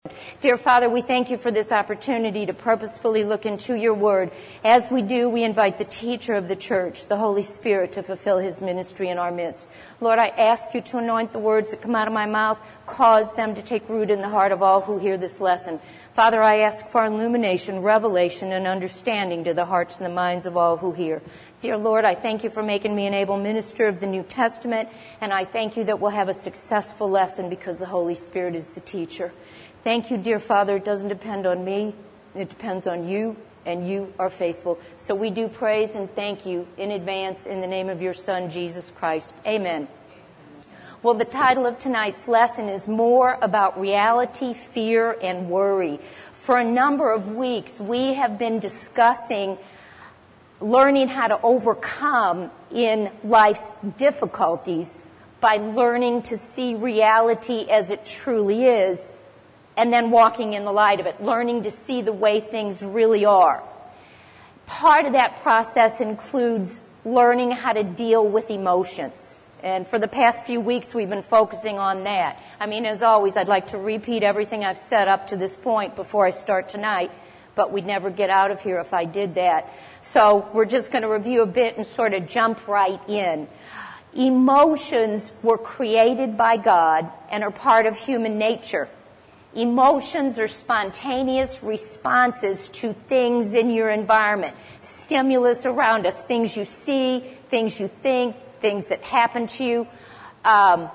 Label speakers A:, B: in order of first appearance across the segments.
A: Dear Father, we thank you for this opportunity to purposefully look into your word. As we do, we invite the teacher of the church, the Holy Spirit, to fulfill his ministry in our midst. Lord, I ask you to anoint the words that come out of my mouth, cause them to take root in the heart of all who hear this lesson. Father, I ask for illumination, revelation, and understanding to the hearts and the minds of all who hear. Dear Lord, I thank you for making me an able minister of the New Testament, and I thank you that we'll have a successful lesson because the Holy Spirit is the teacher. Thank you, dear Father. It doesn't depend on me. It depends on you, and you are faithful. So we do praise and thank you in advance in the name of your Son, Jesus Christ. Amen. Well, the title of tonight's lesson is More About Reality, Fear, and Worry. For a number of weeks, we have been discussing learning how to overcome in life's difficulties by learning to see reality as it truly is, and then walking in the light of it, learning to see the way things really are. Part of that process includes learning how to deal with emotions. And for the past few weeks, we've been focusing on that. I mean, as always, I'd like to repeat everything I've said up to this point before I start tonight, but we'd never get out of here if I did that. So we're just going to review a bit and sort of jump right in. Emotions were created by God and are part of human nature. Emotions are spontaneous responses to things in your environment, stimulus around us, things you see, things you think, things that happen to you. But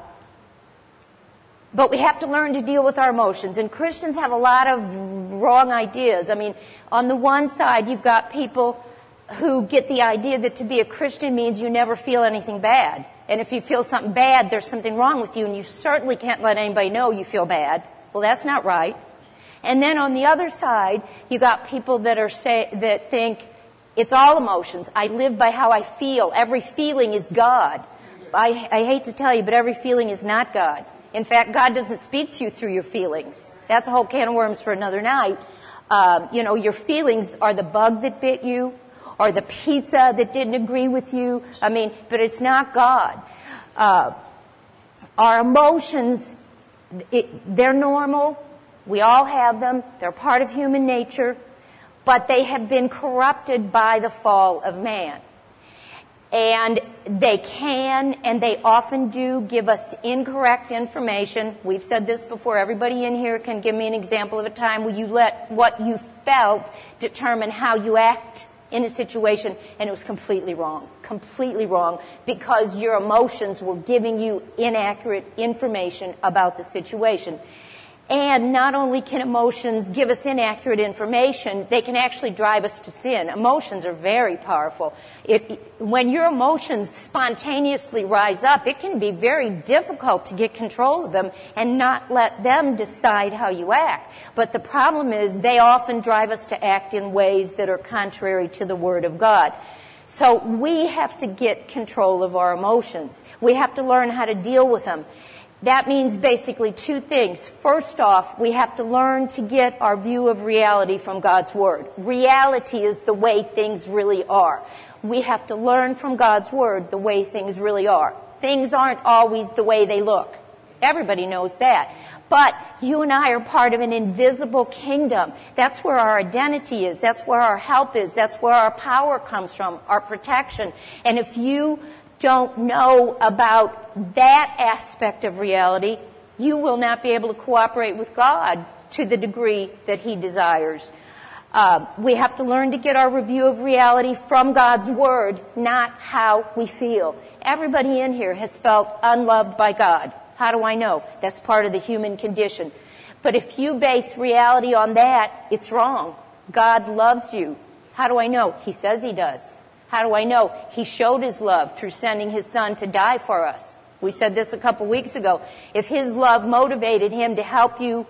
A: we have to learn to deal with our emotions. And Christians have a lot of wrong ideas. I mean, on the one side, you've got people who get the idea that to be a Christian means you never feel anything bad. And if you feel something bad, there's something wrong with you, and you certainly can't let anybody know you feel bad. Well, that's not right. And then on the other side, you got people that that think it's all emotions. I live by how I feel. Every feeling is God. I hate to tell you, but every feeling is not God. In fact, God doesn't speak to you through your feelings. That's a whole can of worms for another night. Your feelings are the bug that bit you, or the pizza that didn't agree with you. I mean, but it's not God. Our emotions, they're normal. We all have them. They're part of human nature. But they have been corrupted by the fall of man. And they can, and they often do, give us incorrect information. We've said this before. Everybody in here can give me an example of a time where you let what you felt determine how you act in a situation, and it was completely wrong, because your emotions were giving you inaccurate information about the situation. And not only can emotions give us inaccurate information, they can actually drive us to sin. Emotions are very powerful. When your emotions spontaneously rise up, it can be very difficult to get control of them and not let them decide how you act. But the problem is they often drive us to act in ways that are contrary to the Word of God. So we have to get control of our emotions. We have to learn how to deal with them. That means basically two things. First off, we have to learn to get our view of reality from God's Word. Reality is the way things really are. We have to learn from God's Word the way things really are. Things aren't always the way they look. Everybody knows that. But you and I are part of an invisible kingdom. That's where our identity is. That's where our help is. That's where our power comes from, our protection. And if you don't know about that aspect of reality, you will not be able to cooperate with God to the degree that He desires. We have to learn to get our review of reality from God's Word, not how we feel. Everybody in here has felt unloved by God. How do I know? That's part of the human condition. But if you base reality on that, it's wrong. God loves you. How do I know? He says He does. How do I know? He showed His love through sending His Son to die for us. We said this a couple weeks ago. If His love motivated Him to help you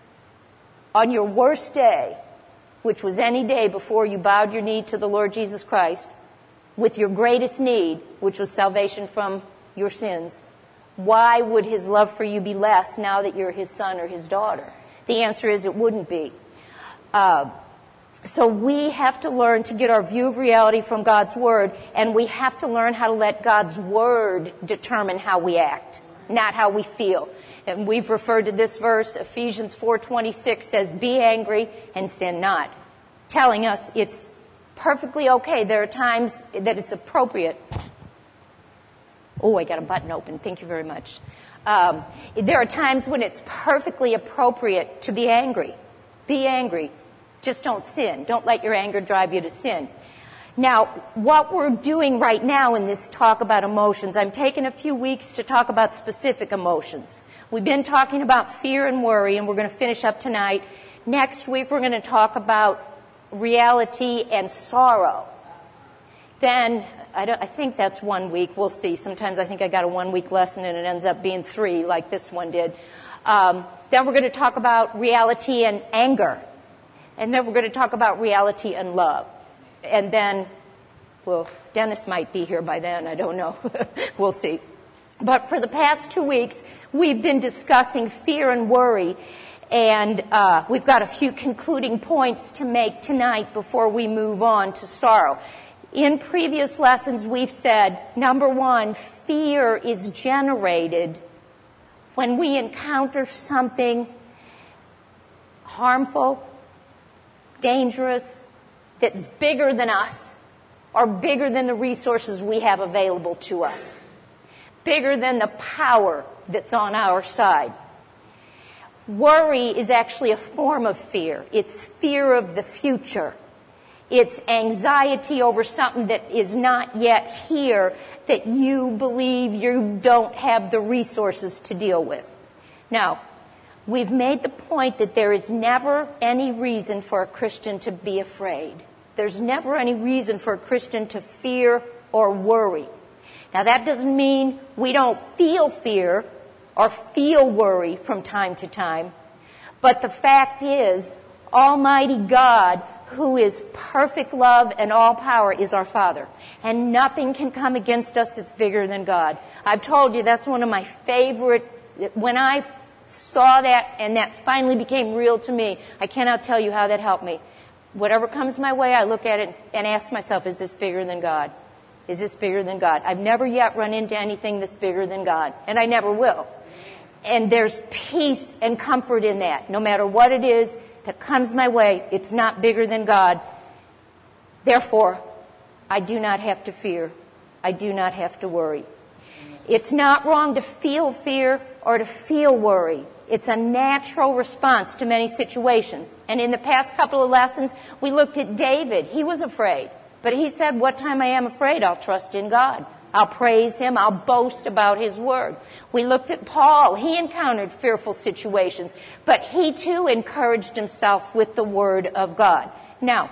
A: on your worst day, which was any day before you bowed your knee to the Lord Jesus Christ, with your greatest need, which was salvation from your sins, why would His love for you be less now that you're His son or His daughter? The answer is it wouldn't be. So we have to learn to get our view of reality from God's Word, and we have to learn how to let God's Word determine how we act, not how we feel. And we've referred to this verse. Ephesians 4:26 says, be angry and sin not. Telling us it's perfectly okay. There are times that it's appropriate. Oh, I got a button open. Thank you very much. There are times when it's perfectly appropriate to be angry. Be angry. Just don't sin. Don't let your anger drive you to sin. Now, what we're doing right now in this talk about emotions, I'm taking a few weeks to talk about specific emotions. We've been talking about fear and worry, and we're going to finish up tonight. Next week, we're going to talk about reality and sorrow. Then, I think that's 1 week. We'll see. Sometimes I think I got a 1 week lesson and it ends up being 3 like this one did. Then we're going to talk about reality and anger. And then we're going to talk about reality and love. And then, well, Dennis might be here by then. I don't know. We'll see. But for the past 2 weeks, we've been discussing fear and worry. And we've got a few concluding points to make tonight before we move on to sorrow. In previous lessons, we've said, number one, fear is generated when we encounter something harmful, dangerous, that's bigger than us, or bigger than the resources we have available to us, bigger than the power that's on our side. Worry is actually a form of fear. It's fear of the future. It's anxiety over something that is not yet here that you believe you don't have the resources to deal with. Now, we've made the point that there is never any reason for a Christian to be afraid. There's never any reason for a Christian to fear or worry. Now, that doesn't mean we don't feel fear or feel worry from time to time. But the fact is, Almighty God, who is perfect love and all power, is our Father. And nothing can come against us that's bigger than God. I've told you that's one of my favorite. When I saw that and that finally became real to me, I cannot tell you how that helped me. Whatever comes my way, I look at it and ask myself, is this bigger than God? Is this bigger than God? I've never yet run into anything that's bigger than God, and I never will. And there's peace and comfort in that. No matter what it is that comes my way, it's not bigger than God. Therefore, I do not have to fear. I do not have to worry. It's not wrong to feel fear or to feel worry. It's a natural response to many situations. And in the past couple of lessons, we looked at David. He was afraid. But he said, what time I am afraid, I'll trust in God. I'll praise Him. I'll boast about His Word. We looked at Paul. He encountered fearful situations. But he too encouraged himself with the Word of God. Now,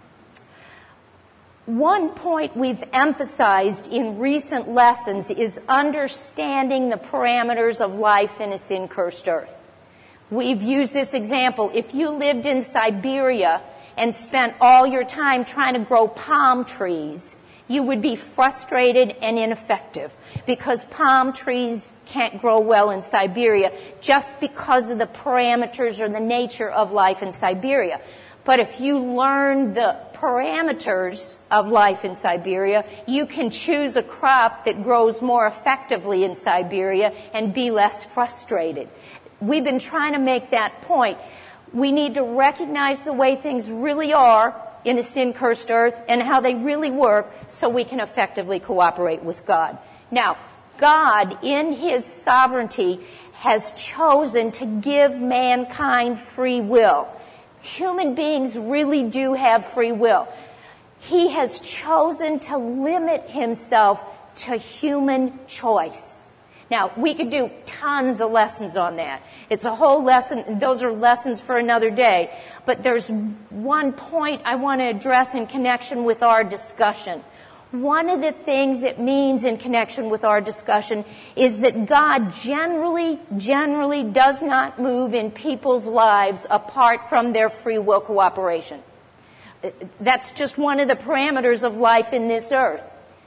A: one point we've emphasized in recent lessons is understanding the parameters of life in a sin-cursed earth. We've used this example. If you lived in Siberia and spent all your time trying to grow palm trees, you would be frustrated and ineffective because palm trees can't grow well in Siberia just because of the parameters or the nature of life in Siberia. But if you learn the parameters of life in Siberia, you can choose a crop that grows more effectively in Siberia and be less frustrated. We've been trying to make that point. We need to recognize the way things really are in a sin-cursed earth and how they really work so we can effectively cooperate with God. Now, God, in His sovereignty, has chosen to give mankind free will. Human beings really do have free will. He has chosen to limit Himself to human choice. Now, we could do tons of lessons on that. It's a whole lesson. Those are lessons for another day. But there's one point I want to address in connection with our discussion. One of the things it means in connection with our discussion is that God generally does not move in people's lives apart from their free will cooperation. That's just one of the parameters of life in this earth.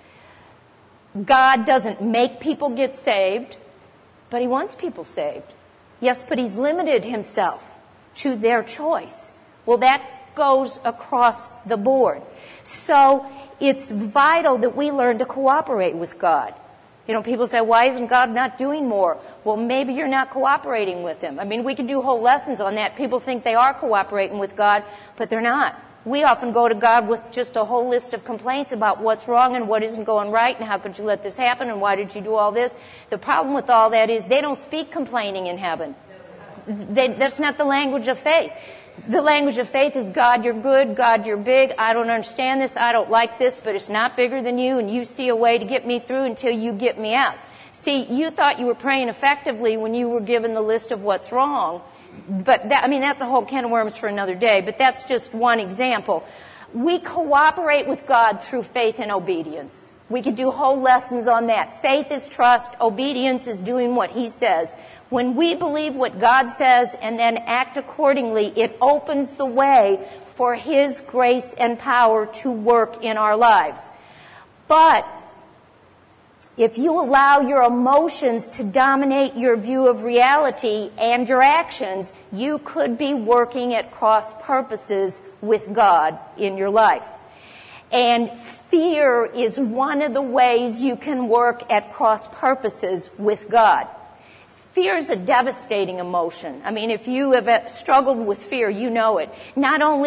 A: God doesn't make people get saved, but He wants people saved. Yes, but He's limited Himself to their choice. Well, that goes across the board. So it's vital that we learn to cooperate with God. You know, people say, why isn't God not doing more? Well, maybe you're not cooperating with Him. I mean, we could do whole lessons on that. People think they are cooperating with God, but they're not. We often go to God with just a whole list of complaints about what's wrong and what isn't going right and how could you let this happen and why did you do all this. The problem with all that is they don't speak complaining in heaven. That's not the language of faith. The language of faith is, God, you're good. God, you're big. I don't understand this. I don't like this, but it's not bigger than you, and you see a way to get me through until you get me out. See, you thought you were praying effectively when you were given the list of what's wrong. But that's a whole can of worms for another day, but that's just one example. We cooperate with God through faith and obedience. We could do whole lessons on that. Faith is trust. Obedience is doing what He says. When we believe what God says and then act accordingly, it opens the way for His grace and power to work in our lives. But if you allow your emotions to dominate your view of reality and your actions, you could be working at cross purposes with God in your life. And fear is one of the ways you can work at cross purposes with God. Fear is a devastating emotion. I mean, if you have struggled with fear, you know it. Let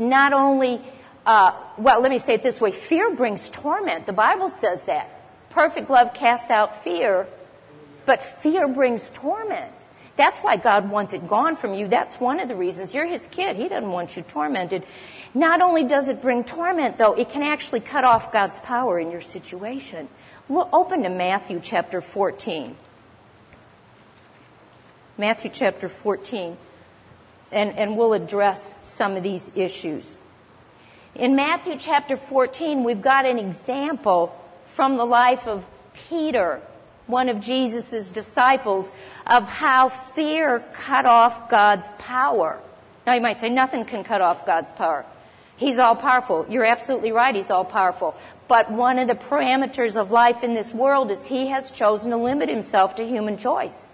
A: me say it this way. Fear brings torment. The Bible says that. Perfect love casts out fear, but fear brings torment. That's why God wants it gone from you. That's one of the reasons. You're His kid. He doesn't want you tormented. Not only does it bring torment, though, it can actually cut off God's power in your situation. Open to Matthew chapter 14. Matthew chapter 14. And we'll address some of these issues. In Matthew chapter 14, we've got an example from the life of Peter, one of Jesus' disciples, of how fear cut off God's power. Now you might say, nothing can cut off God's power. He's all-powerful. You're absolutely right, He's all-powerful. But one of the parameters of life in this world is He has chosen to limit Himself to human choice.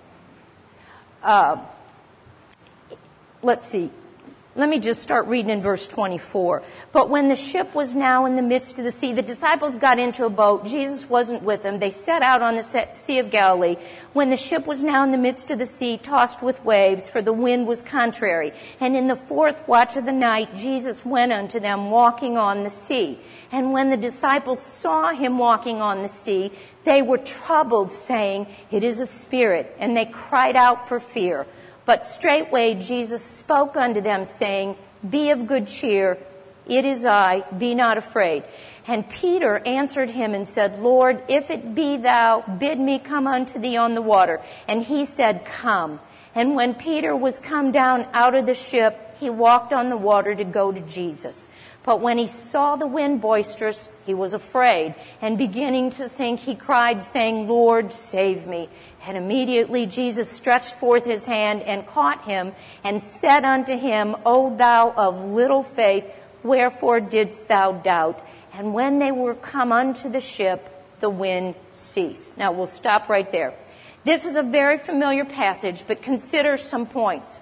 A: Let's see. Let me just start reading in verse 24. But when the ship was now in the midst of the sea, the disciples got into a boat. Jesus wasn't with them. They set out on the Sea of Galilee. When the ship was now in the midst of the sea, tossed with waves, for the wind was contrary. And in the fourth watch of the night, Jesus went unto them walking on the sea. And when the disciples saw Him walking on the sea, they were troubled, saying, It is a spirit. And they cried out for fear. But straightway Jesus spoke unto them, saying, Be of good cheer, it is I, be not afraid. And Peter answered Him and said, Lord, if it be Thou, bid me come unto Thee on the water. And He said, Come. And when Peter was come down out of the ship, he walked on the water to go to Jesus. But when he saw the wind boisterous, he was afraid, and beginning to sink, he cried, saying, Lord, save me. And immediately Jesus stretched forth His hand and caught him, and said unto him, O thou of little faith, wherefore didst thou doubt? And when they were come unto the ship, the wind ceased. Now we'll stop right there. This is a very familiar passage, but consider some points.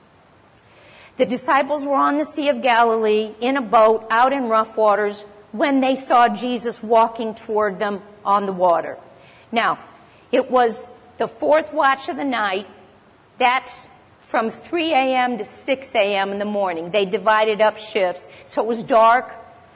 A: The disciples were on the Sea of Galilee in a boat out in rough waters when they saw Jesus walking toward them on the water. Now, it was the fourth watch of the night. That's from 3 a.m. to 6 a.m. in the morning. They divided up shifts. So it was dark.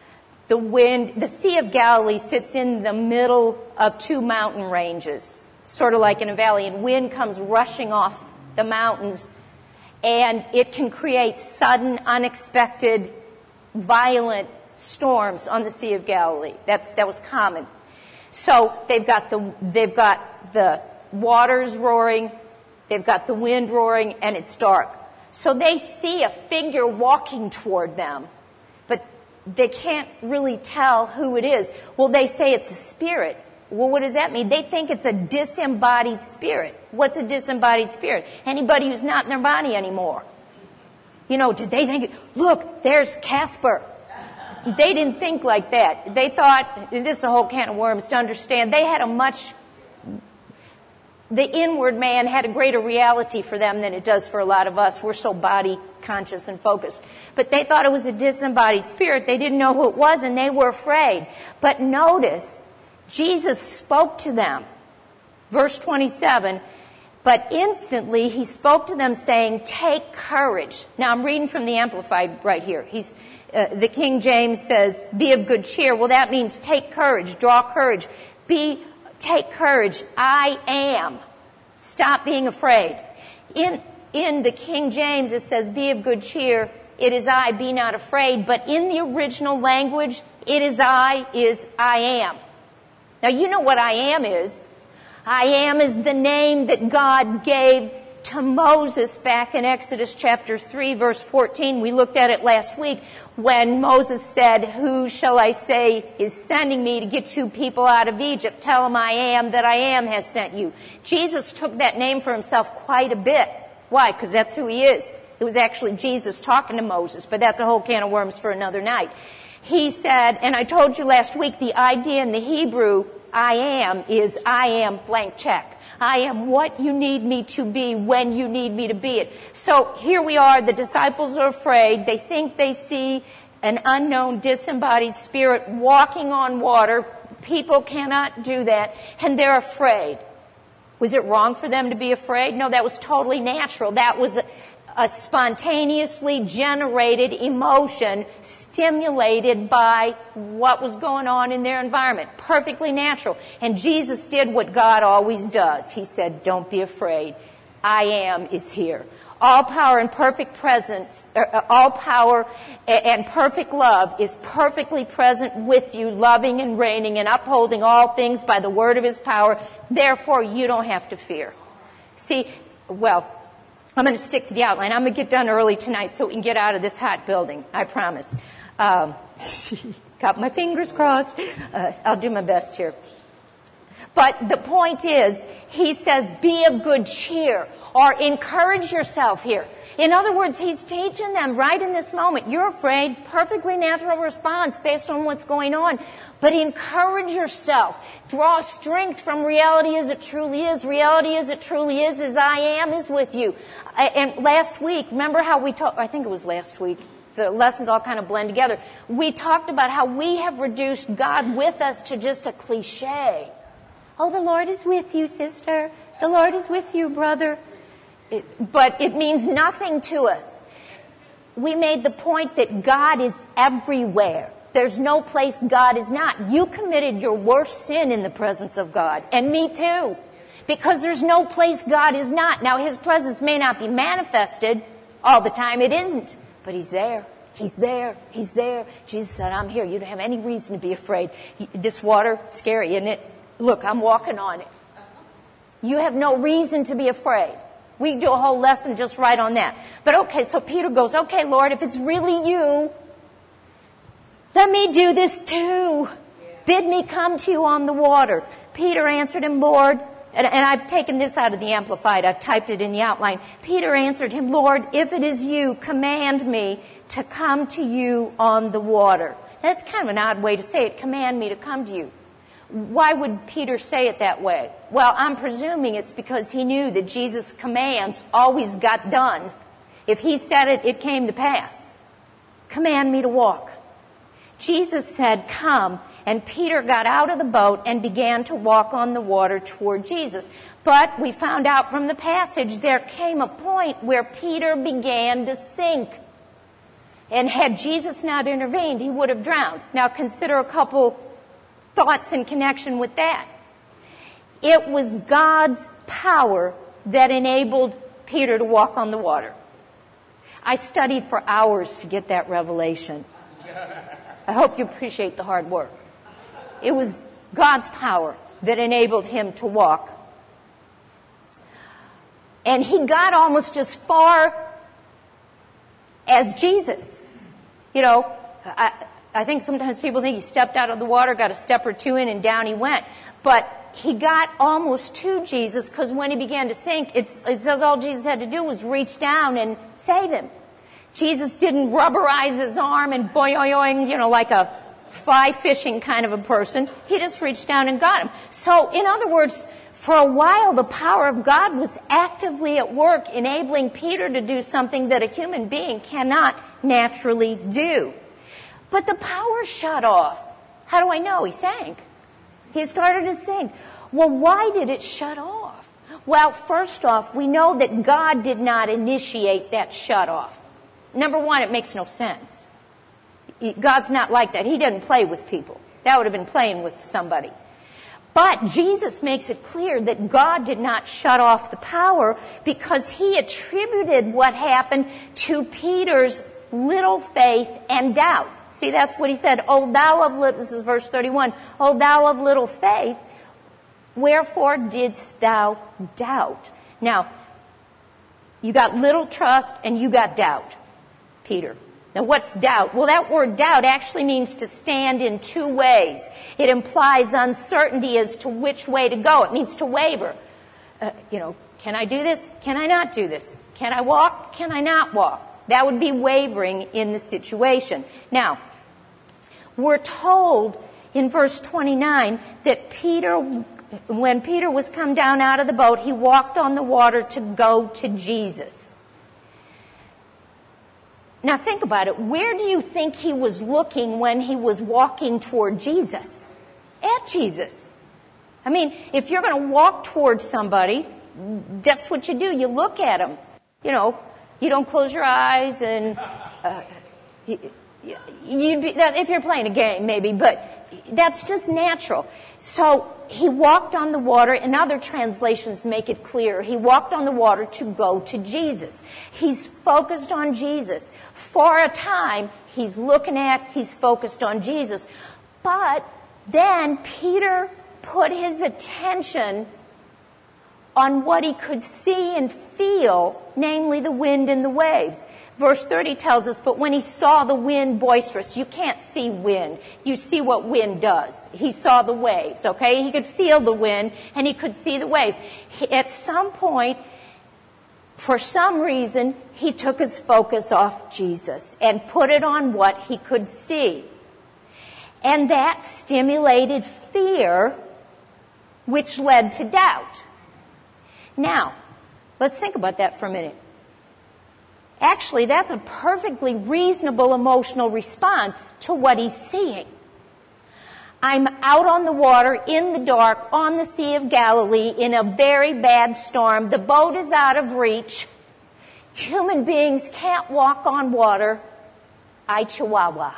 A: The Sea of Galilee sits in the middle of two mountain ranges, sort of like in a valley, and wind comes rushing off the mountains. And it can create sudden, unexpected, violent storms on the Sea of Galilee. That was common. So they've got the waters roaring, they've got the wind roaring, and it's dark. So they see a figure walking toward them, but they can't really tell who it is. Well, they say it's a spirit. Well, what does that mean? They think it's a disembodied spirit. What's a disembodied spirit? Anybody who's not in their body anymore. You know, did they think, look, there's Casper. They didn't think like that. They thought, this is a whole can of worms to understand, the inward man had a greater reality for them than it does for a lot of us. We're so body conscious and focused. But they thought it was a disembodied spirit. They didn't know who it was, and they were afraid. But notice, Jesus spoke to them. Verse 27, but instantly he spoke to them saying, take courage. Now I'm reading from the Amplified right here. The King James says, be of good cheer. Well, that means take courage, draw courage. Take courage. I am. Stop being afraid. In the King James it says, be of good cheer. It is I, be not afraid. But in the original language, it is I am. Now you know what I am is. I am is the name that God gave to Moses back in Exodus chapter 3 verse 14. We looked at it last week when Moses said, who shall I say is sending me to get you people out of Egypt? Tell him I am that I am has sent you. Jesus took that name for himself quite a bit. Why? Because that's who he is. It was actually Jesus talking to Moses, but that's a whole can of worms for another night. He said, and I told you last week, the idea in the Hebrew, I am, is I am blank check. I am what you need me to be when you need me to be it. So here we are, the disciples are afraid. They think they see an unknown disembodied spirit walking on water. People cannot do that, and they're afraid. Was it wrong for them to be afraid? No, that was totally natural. That was a spontaneously generated emotion stimulated by what was going on in their environment. Perfectly natural. And Jesus did what God always does. He said, don't be afraid. I am is here. All power and perfect presence, all power and perfect love is perfectly present with you, loving and reigning and upholding all things by the word of his power. Therefore, you don't have to fear. See, well, I'm going to stick to the outline. I'm going to get done early tonight so we can get out of this hot building. I promise. Got my fingers crossed. I'll do my best here. But the point is, he says, be of good cheer or encourage yourself here. In other words, he's teaching them right in this moment. You're afraid, perfectly natural response based on what's going on. But encourage yourself. Draw strength from reality as it truly is. Reality as it truly is I am is with you. And last week, remember how we talked, I think it was last week, the lessons all kind of blend together. We talked about how we have reduced God with us to just a cliche. Oh, the Lord is with you, sister. The Lord is with you, brother. But it means nothing to us. We made the point that God is everywhere. There's no place God is not. You committed your worst sin in the presence of God. And me too. Because there's no place God is not. Now, his presence may not be manifested all the time. It isn't. But he's there. He's there. He's there. Jesus said, I'm here. You don't have any reason to be afraid. This water, scary, isn't it? Look, I'm walking on it. You have no reason to be afraid. We do a whole lesson just right on that. But okay, so Peter goes, okay, Lord, if it's really you, let me do this too. Bid me come to you on the water. Peter answered him, Lord, and I've taken this out of the Amplified. I've typed it in the outline. Peter answered him, Lord, if it is you, command me to come to you on the water. That's kind of an odd way to say it, command me to come to you. Why would Peter say it that way? Well, I'm presuming it's because he knew that Jesus' commands always got done. If he said it, it came to pass. Command me to walk. Jesus said, come, and Peter got out of the boat and began to walk on the water toward Jesus. But we found out from the passage there came a point where Peter began to sink. And had Jesus not intervened, he would have drowned. Now consider a couple thoughts in connection with that. It was God's power that enabled Peter to walk on the water. I studied for hours to get that revelation. I hope you appreciate the hard work. It was God's power that enabled him to walk. And he got almost as far as Jesus. You know, I think sometimes people think he stepped out of the water, got a step or two in, and down he went. But he got almost to Jesus because when he began to sink, it says all Jesus had to do was reach down and save him. Jesus didn't rubberize his arm and boing, you know, like a fly fishing kind of a person. He just reached down and got him. So, in other words, for a while, the power of God was actively at work, enabling Peter to do something that a human being cannot naturally do. But the power shut off. How do I know? He sank. He started to sink. Well, why did it shut off? Well, first off, we know that God did not initiate that shut off. Number one, it makes no sense. God's not like that. He doesn't play with people. That would have been playing with somebody. But Jesus makes it clear that God did not shut off the power because he attributed what happened to Peter's little faith and doubt. See, that's what he said. Oh, thou of little, this is verse 31. Oh, thou of little faith, wherefore didst thou doubt? Now, you got little trust and you got doubt, Peter. Now, what's doubt? Well, that word doubt actually means to stand in two ways. It implies uncertainty as to which way to go. It means to waver. Can I do this? Can I not do this? Can I walk? Can I not walk? That would be wavering in the situation. Now, we're told in verse 29 that when Peter was come down out of the boat, he walked on the water to go to Jesus. Now think about it. Where do you think he was looking when he was walking toward Jesus? At Jesus. I mean, if you're going to walk toward somebody, that's what you do. You look at them. You don't close your eyes and if you're playing a game maybe, but that's just natural. So he walked on the water, and other translations make it clear. He walked on the water to go to Jesus. He's focused on Jesus. For a time, he's focused on Jesus. But then Peter put his attention on what he could see and feel, namely the wind and the waves. Verse 30 tells us, but when he saw the wind boisterous, you can't see wind. You see what wind does. He saw the waves, okay? He could feel the wind and he could see the waves. At some point, for some reason, he took his focus off Jesus and put it on what he could see. And that stimulated fear, which led to doubt. Now, let's think about that for a minute. Actually, that's a perfectly reasonable emotional response to what he's seeing. I'm out on the water, in the dark, on the Sea of Galilee, in a very bad storm. The boat is out of reach. Human beings can't walk on water. I chihuahua.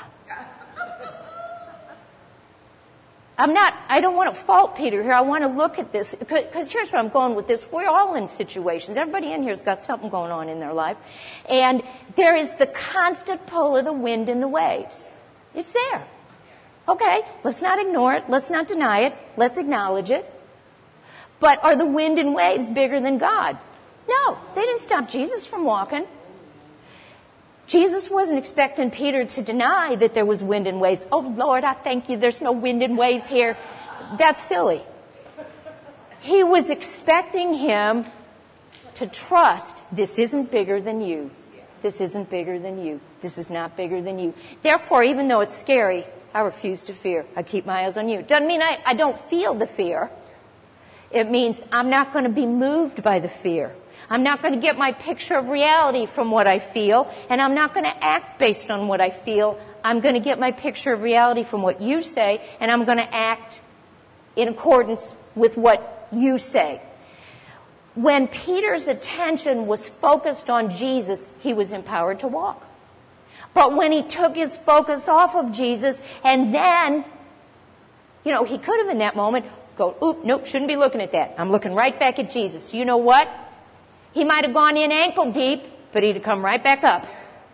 A: I don't want to fault Peter here. I want to look at this, because here's where I'm going with this. We're all in situations. Everybody in here has got something going on in their life. And there is the constant pull of the wind and the waves. It's there. Okay, let's not ignore it. Let's not deny it. Let's acknowledge it. But are the wind and waves bigger than God? No, they didn't stop Jesus from walking. Jesus wasn't expecting Peter to deny that there was wind and waves. Oh, Lord, I thank you. There's no wind and waves here. That's silly. He was expecting him to trust, this isn't bigger than you. This isn't bigger than you. This is not bigger than you. Therefore, even though it's scary, I refuse to fear. I keep my eyes on you. Doesn't mean I don't feel the fear. It means I'm not going to be moved by the fear. I'm not going to get my picture of reality from what I feel, and I'm not going to act based on what I feel. I'm going to get my picture of reality from what you say, and I'm going to act in accordance with what you say. When Peter's attention was focused on Jesus, he was empowered to walk. But when he took his focus off of Jesus, and then, he could have in that moment go, oop, nope, shouldn't be looking at that. I'm looking right back at Jesus. You know what? He might have gone in ankle deep, but he'd have come right back up.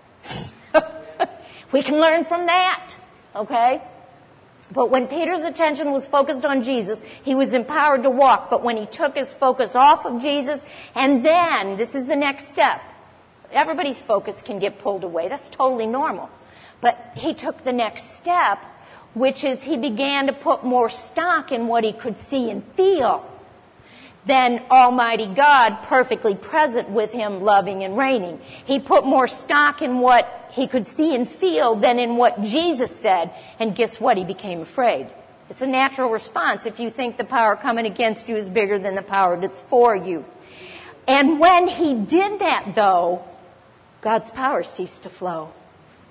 A: We can learn from that, okay? But when Peter's attention was focused on Jesus, he was empowered to walk. But when he took his focus off of Jesus, and then, this is the next step. Everybody's focus can get pulled away. That's totally normal. But he took the next step, which is he began to put more stock in what he could see and feel than Almighty God perfectly present with him, loving and reigning. He put more stock in what he could see and feel than in what Jesus said, and guess what? He became afraid. It's a natural response if you think the power coming against you is bigger than the power that's for you. And when he did that, though, God's power ceased to flow.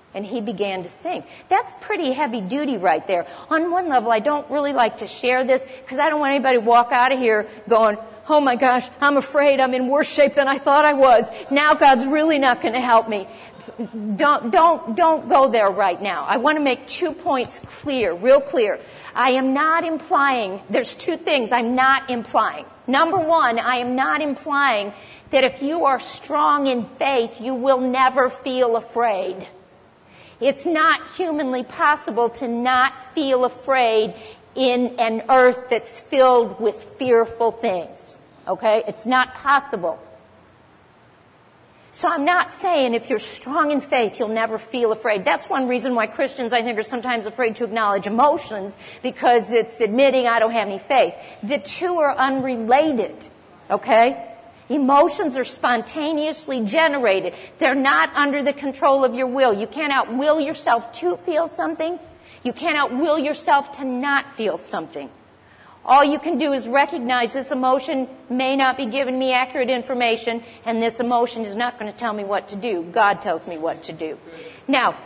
A: And he began to sing. That's pretty heavy duty right there. On one level, I don't really like to share this because I don't want anybody to walk out of here going, oh my gosh, I'm afraid I'm in worse shape than I thought I was. Now God's really not going to help me. Don't go there right now. I want to make 2 points clear, real clear. I am not implying, there's 2 things I'm not implying. Number 1, I am not implying that if you are strong in faith, you will never feel afraid. It's not humanly possible to not feel afraid in an earth that's filled with fearful things. Okay? It's not possible. So I'm not saying if you're strong in faith, you'll never feel afraid. That's one reason why Christians, I think, are sometimes afraid to acknowledge emotions, because it's admitting I don't have any faith. The 2 are unrelated. Okay? Emotions are spontaneously generated. They're not under the control of your will. You cannot will yourself to feel something. You cannot will yourself to not feel something. All you can do is recognize this emotion may not be giving me accurate information, and this emotion is not going to tell me what to do. God tells me what to do. Now,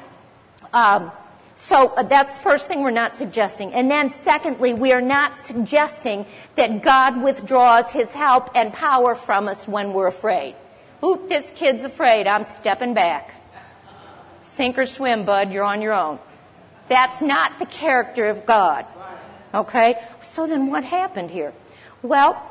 A: so that's first thing we're not suggesting. And then secondly, we are not suggesting that God withdraws his help and power from us when we're afraid. Oop, this kid's afraid. I'm stepping back. Sink or swim, bud. You're on your own. That's not the character of God. Okay? So then what happened here? Well,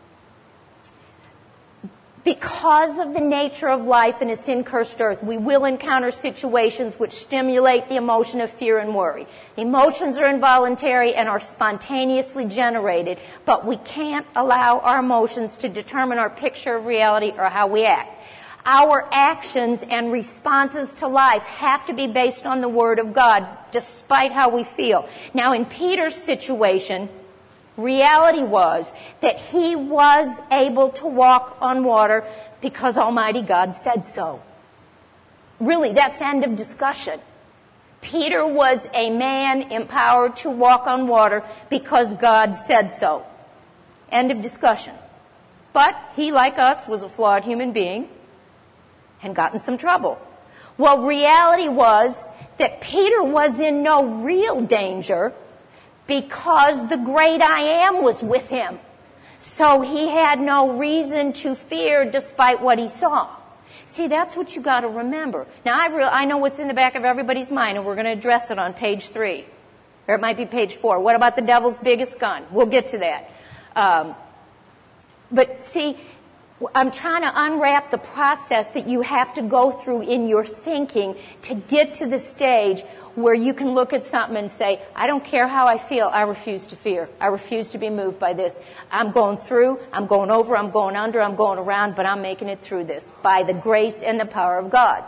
A: because of the nature of life in a sin-cursed earth, we will encounter situations which stimulate the emotion of fear and worry. Emotions are involuntary and are spontaneously generated, but we can't allow our emotions to determine our picture of reality or how we act. Our actions and responses to life have to be based on the Word of God, despite how we feel. Now, in Peter's situation, reality was that he was able to walk on water because Almighty God said so. Really, that's end of discussion. Peter was a man empowered to walk on water because God said so. End of discussion. But he, like us, was a flawed human being and got in some trouble. Well, reality was that Peter was in no real danger because the great I Am was with him. So he had no reason to fear despite what he saw. See, that's what you got to remember. Now, I know what's in the back of everybody's mind, and we're going to address it on page 3. Or it might be page 4. What about the devil's biggest gun? We'll get to that. But see, I'm trying to unwrap the process that you have to go through in your thinking to get to the stage where you can look at something and say, I don't care how I feel, I refuse to fear. I refuse to be moved by this. I'm going through, I'm going over, I'm going under, I'm going around, but I'm making it through this by the grace and the power of God.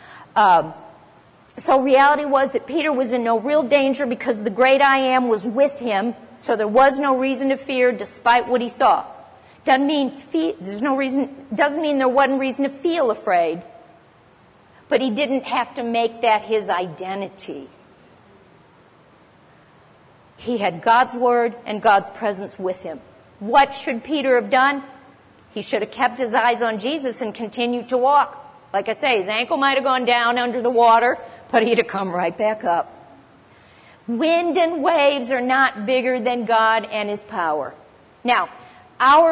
A: So reality was that Peter was in no real danger because the great I Am was with him, so there was no reason to fear despite what he saw. Doesn't mean there wasn't reason to feel afraid, but he didn't have to make that his identity. He had God's word and God's presence with him. What should Peter have done? He should have kept his eyes on Jesus and continued to walk. Like I say, his ankle might have gone down under the water, but he'd have come right back up. Wind and waves are not bigger than God and his power. Now, our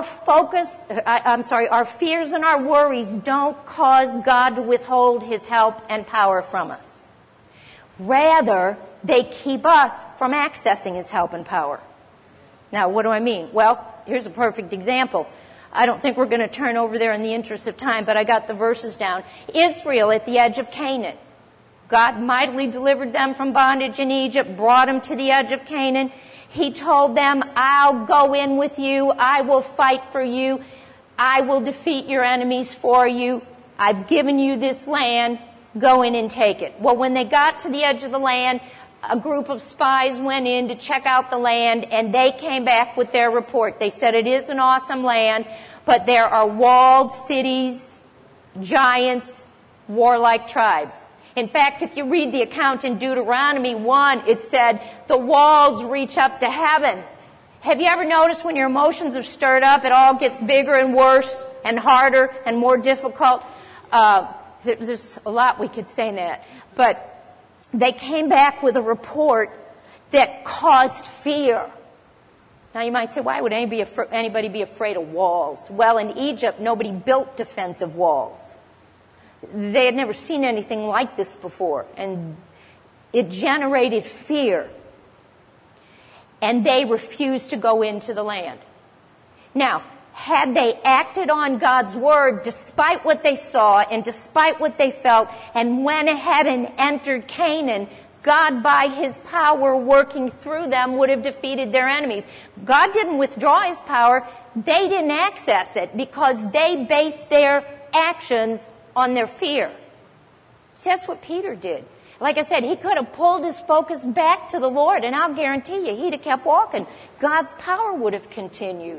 A: fears and our worries don't cause God to withhold his help and power from us. Rather, they keep us from accessing his help and power. Now, what do I mean? Well, here's a perfect example. I don't think we're going to turn over there in the interest of time, but I got the verses down. Israel at the edge of Canaan. God mightily delivered them from bondage in Egypt, brought them to the edge of Canaan. He told them, I'll go in with you. I will fight for you. I will defeat your enemies for you. I've given you this land. Go in and take it. Well, when they got to the edge of the land, a group of spies went in to check out the land, and they came back with their report. They said it is an awesome land, but there are walled cities, giants, warlike tribes. In fact, if you read the account in Deuteronomy 1, it said, the walls reach up to heaven. Have you ever noticed when your emotions are stirred up, it all gets bigger and worse and harder and more difficult? There's a lot we could say in that. But they came back with a report that caused fear. Now you might say, why would anybody be afraid of walls? Well, in Egypt, nobody built defensive walls. They had never seen anything like this before, and it generated fear. And they refused to go into the land. Now, had they acted on God's word despite what they saw and despite what they felt and went ahead and entered Canaan, God, by his power working through them, would have defeated their enemies. God didn't withdraw his power. They didn't access it because they based their actions on their fear. See, that's what Peter did. Like I said, he could have pulled his focus back to the Lord, and I'll guarantee you, he'd have kept walking. God's power would have continued.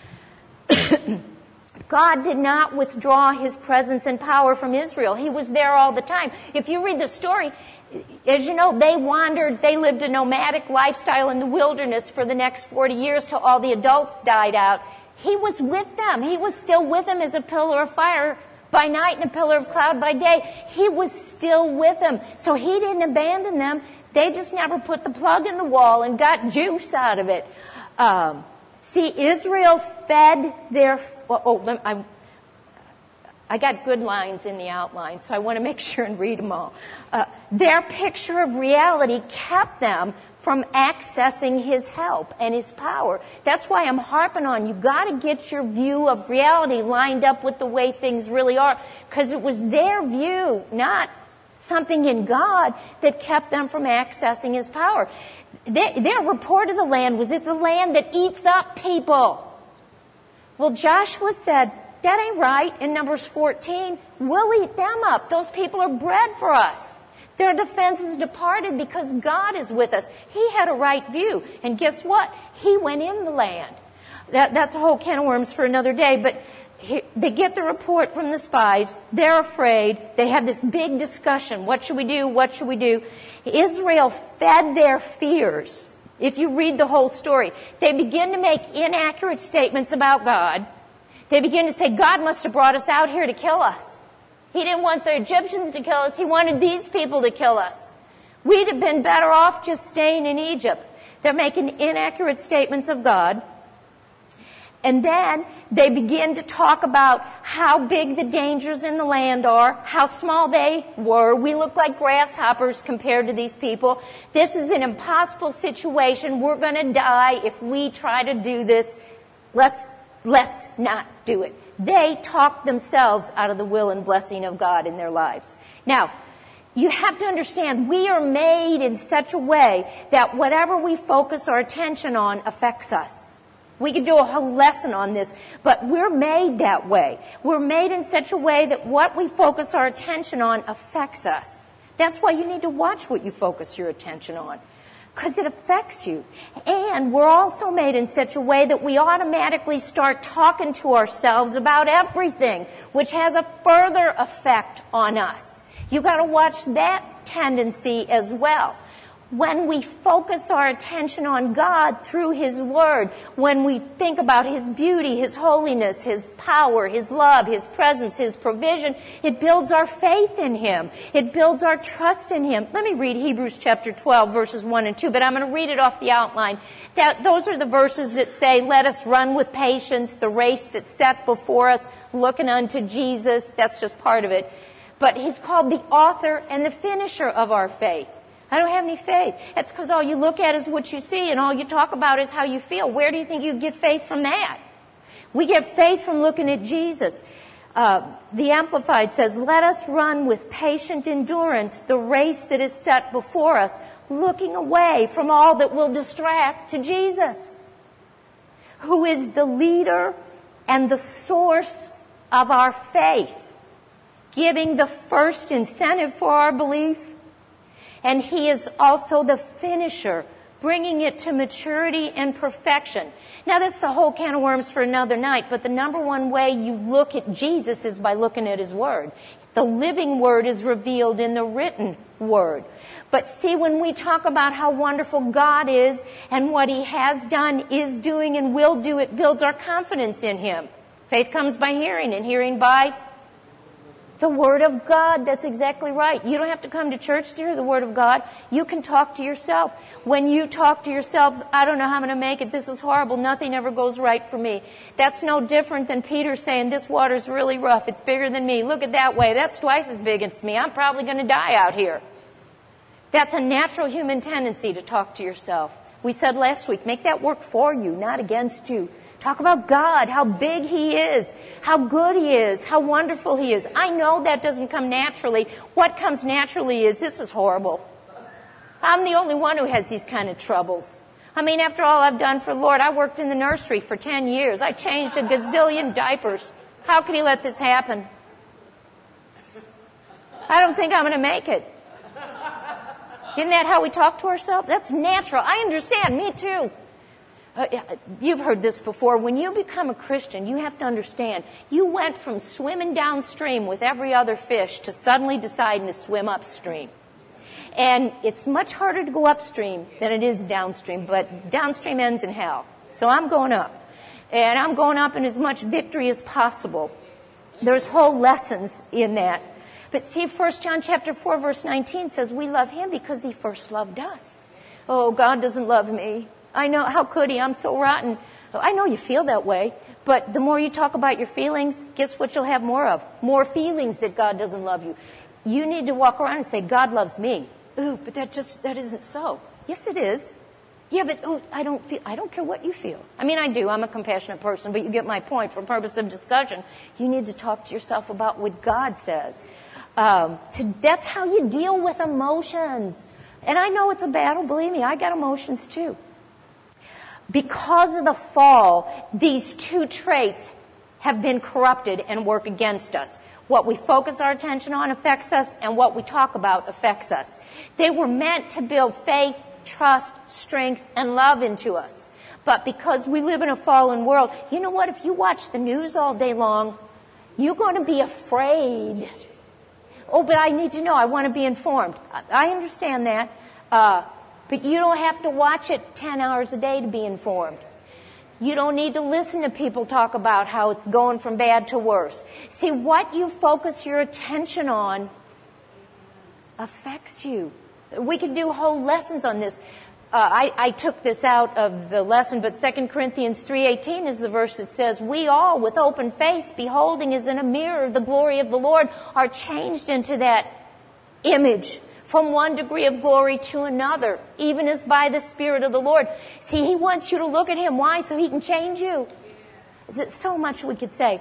A: God did not withdraw his presence and power from Israel. He was there all the time. If you read the story, as you know, they wandered, they lived a nomadic lifestyle in the wilderness for the next 40 years till all the adults died out. He was with them. He was still with them as a pillar of fire by night and a pillar of cloud by day. He was still with them. So he didn't abandon them. They just never put the plug in the wall and got juice out of it. See, Israel fed their... I got good lines in the outline, so I want to make sure and read them all. Their picture of reality kept them from accessing his help and his power. That's why I'm harping on, you got to get your view of reality lined up with the way things really are, because it was their view, not something in God, that kept them from accessing his power. Their report of the land was, it's a land that eats up people. Well, Joshua said, that ain't right. In Numbers 14, we'll eat them up. Those people are bread for us. Their defense is departed because God is with us. He had a right view. And guess what? He went in the land. That's a whole can of worms for another day. But they get the report from the spies. They're afraid. They have this big discussion. What should we do? What should we do? Israel fed their fears. If you read the whole story, they begin to make inaccurate statements about God. They begin to say, God must have brought us out here to kill us. He didn't want the Egyptians to kill us. He wanted these people to kill us. We'd have been better off just staying in Egypt. They're making inaccurate statements of God. And then they begin to talk about how big the dangers in the land are, how small they were. We look like grasshoppers compared to these people. This is an impossible situation. We're going to die if we try to do this. Let's not do it. They talk themselves out of the will and blessing of God in their lives. Now, you have to understand, we are made in such a way that whatever we focus our attention on affects us. We could do a whole lesson on this, but we're made that way. We're made in such a way that what we focus our attention on affects us. That's why you need to watch what you focus your attention on, because it affects you. And we're also made in such a way that we automatically start talking to ourselves about everything, which has a further effect on us. You got to watch that tendency as well. When we focus our attention on God through His Word, when we think about His beauty, His holiness, His power, His love, His presence, His provision, it builds our faith in Him. It builds our trust in Him. Let me read Hebrews chapter 12, verses 1 and 2, but I'm going to read it off the outline. Those are the verses that say, let us run with patience the race that's set before us, looking unto Jesus. That's just part of it. But He's called the author and the finisher of our faith. I don't have any faith. That's because all you look at is what you see, and all you talk about is how you feel. Where do you think you get faith from that? We get faith from looking at Jesus. The Amplified says, let us run with patient endurance the race that is set before us, looking away from all that will distract to Jesus, who is the leader and the source of our faith, giving the first incentive for our belief. And He is also the finisher, bringing it to maturity and perfection. Now, this is a whole can of worms for another night, but the number one way you look at Jesus is by looking at His Word. The living Word is revealed in the written Word. But see, when we talk about how wonderful God is and what He has done, is doing, and will do, it builds our confidence in Him. Faith comes by hearing, and hearing by The Word of God, that's exactly right. You don't have to come to church to hear the Word of God. You can talk to yourself. When you talk to yourself, I don't know how I'm going to make it, this is horrible, nothing ever goes right for me. That's no different than Peter saying, this water's really rough, it's bigger than me. Look at that way, that's twice as big as me. I'm probably going to die out here. That's a natural human tendency to talk to yourself. We said last week, make that work for you, not against you. Talk about God, how big He is, how good He is, how wonderful He is. I know that doesn't come naturally. What comes naturally is, this is horrible. I'm the only one who has these kind of troubles. I mean, after all I've done for the Lord, I worked in the nursery for 10 years. I changed a gazillion diapers. How could He let this happen? I don't think I'm going to make it. Isn't that how we talk to ourselves? That's natural. I understand. Me too. You've heard this before. When you become a Christian, you have to understand, you went from swimming downstream with every other fish to suddenly deciding to swim upstream. And it's much harder to go upstream than it is downstream, but downstream ends in hell. So I'm going up. And I'm going up in as much victory as possible. There's whole lessons in that. But see, 1 John chapter 4, verse 19 says, we love Him because He first loved us. Oh, God doesn't love me. I know, how could He? I'm so rotten. I know you feel that way, but the more you talk about your feelings, guess what you'll have more of? More feelings that God doesn't love you. You need to walk around and say, God loves me. Ooh, but that isn't so. Yes, it is. Yeah, but I don't care what you feel. I mean, I do. I'm a compassionate person, but you get my point. For purpose of discussion, you need to talk to yourself about what God says. That's how you deal with emotions. And I know it's a battle. Believe me, I got emotions too. Because of the fall, these two traits have been corrupted and work against us. What we focus our attention on affects us, and what we talk about affects us. They were meant to build faith, trust, strength, and love into us. But because we live in a fallen world, you know what? If you watch the news all day long, you're going to be afraid. Oh, but I need to know. I want to be informed. I understand that. But you don't have to watch it 10 hours a day to be informed. You don't need to listen to people talk about how it's going from bad to worse. See, what you focus your attention on affects you. We could do whole lessons on this. I took this out of the lesson, but 2 Corinthians 3:18 is the verse that says, we all, with open face, beholding as in a mirror the glory of the Lord, are changed into that image from one degree of glory to another, even as by the Spirit of the Lord. See, He wants you to look at Him. Why? So He can change you. There's so much we could say.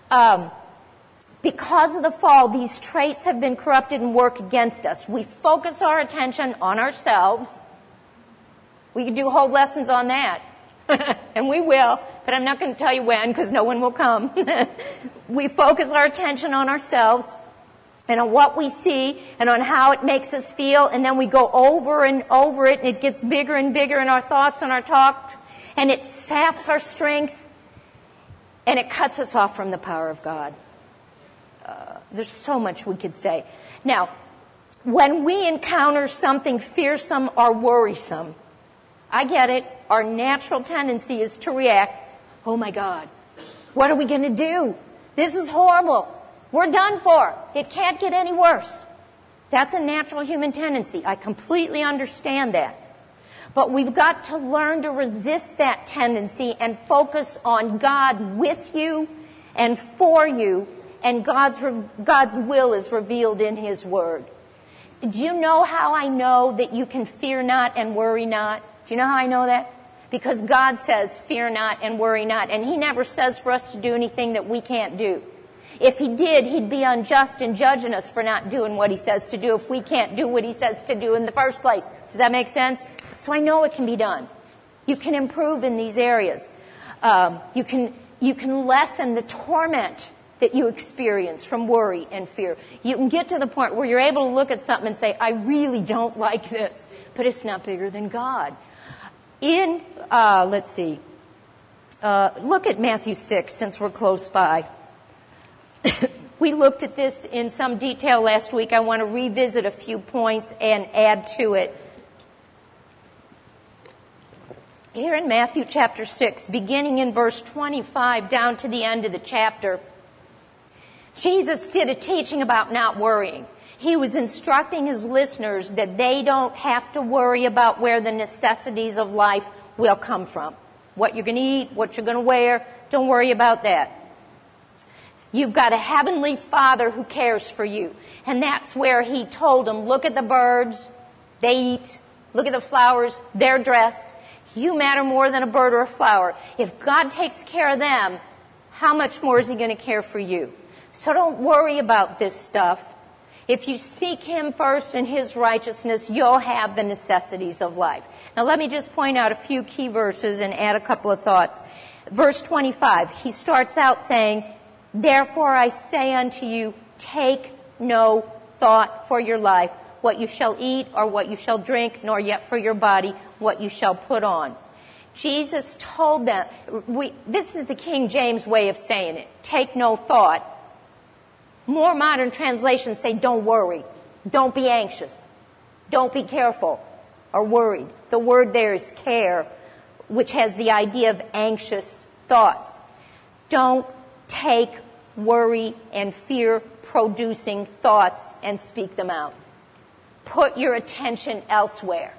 A: Because of the fall, these traits have been corrupted and work against us. We focus our attention on ourselves. We could do whole lessons on that. And we will, but I'm not going to tell you when because no one will come. We focus our attention on ourselves and on what we see and on how it makes us feel, and then we go over and over it, and it gets bigger and bigger in our thoughts and our talk, and it saps our strength, and it cuts us off from the power of God. There's so much we could say. Now, when we encounter something fearsome or worrisome, I get it. Our natural tendency is to react, oh my God, what are we going to do? This is horrible. We're done for. It can't get any worse. That's a natural human tendency. I completely understand that. But we've got to learn to resist that tendency and focus on God with you and for you, and God's will is revealed in His Word. Do you know how I know that you can fear not and worry not? Do you know how I know that? Because God says, fear not and worry not. And He never says for us to do anything that we can't do. If He did, He'd be unjust in judging us for not doing what He says to do if we can't do what He says to do in the first place. Does that make sense? So I know it can be done. You can improve in these areas. You can lessen the torment that you experience from worry and fear. You can get to the point where you're able to look at something and say, I really don't like this, but it's not bigger than God. Look at Matthew 6, since we're close by. We looked at this in some detail last week. I want to revisit a few points and add to it. Here in Matthew chapter 6, beginning in verse 25 down to the end of the chapter, Jesus did a teaching about not worrying. He was instructing his listeners that they don't have to worry about where the necessities of life will come from. What you're going to eat, what you're going to wear, don't worry about that. You've got a heavenly Father who cares for you. And that's where he told them, look at the birds, they eat. Look at the flowers, they're dressed. You matter more than a bird or a flower. If God takes care of them, how much more is he going to care for you? So don't worry about this stuff. If you seek him first and his righteousness, you'll have the necessities of life. Now let me just point out a few key verses and add a couple of thoughts. Verse 25, he starts out saying, therefore I say unto you, take no thought for your life, what you shall eat or what you shall drink, nor yet for your body what you shall put on. Jesus told them, this is the King James way of saying it, take no thought. More modern translations say don't worry, don't be anxious, don't be careful or worried. The word there is care, which has the idea of anxious thoughts. Don't take worry and fear-producing thoughts and speak them out. Put your attention elsewhere.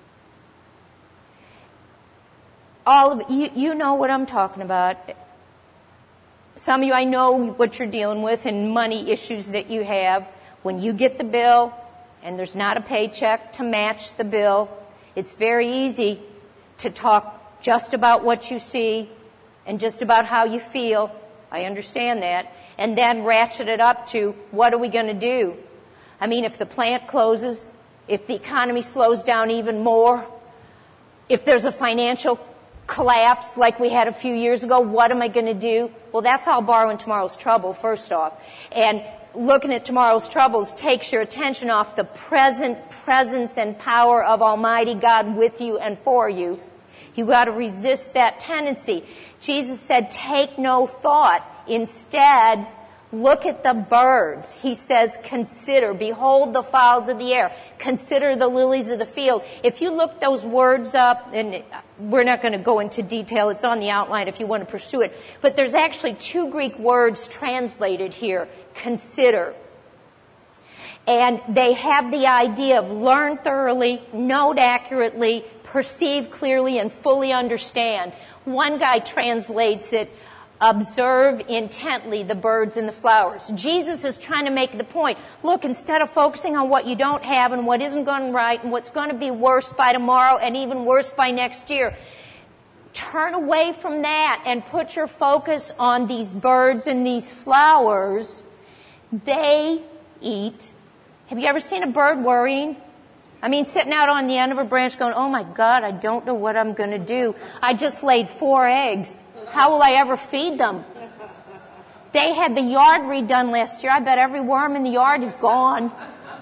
A: All of you know what I'm talking about. Some of you, I know what you're dealing with and money issues that you have. When you get the bill and there's not a paycheck to match the bill, it's very easy to talk just about what you see and just about how you feel. I understand that. And then ratchet it up to, what are we going to do? I mean, if the plant closes, if the economy slows down even more, if there's a financial collapse like we had a few years ago, what am I going to do? Well, that's all borrowing tomorrow's trouble, first off. And looking at tomorrow's troubles takes your attention off the present presence and power of Almighty God with you and for you. You got to resist that tendency. Jesus said, take no thought. Instead, look at the birds. He says, consider, behold the fowls of the air. Consider the lilies of the field. If you look those words up, and we're not going to go into detail, it's on the outline if you want to pursue it, but there's actually two Greek words translated here, consider. And they have the idea of learn thoroughly, note accurately, perceive clearly, and fully understand. One guy translates it, observe intently the birds and the flowers. Jesus is trying to make the point. Look, instead of focusing on what you don't have and what isn't going right and what's going to be worse by tomorrow and even worse by next year, turn away from that and put your focus on these birds and these flowers. They eat. Have you ever seen a bird worrying? I mean, sitting out on the end of a branch going, oh my God, I don't know what I'm going to do. I just laid 4 eggs. How will I ever feed them? They had the yard redone last year. I bet every worm in the yard is gone.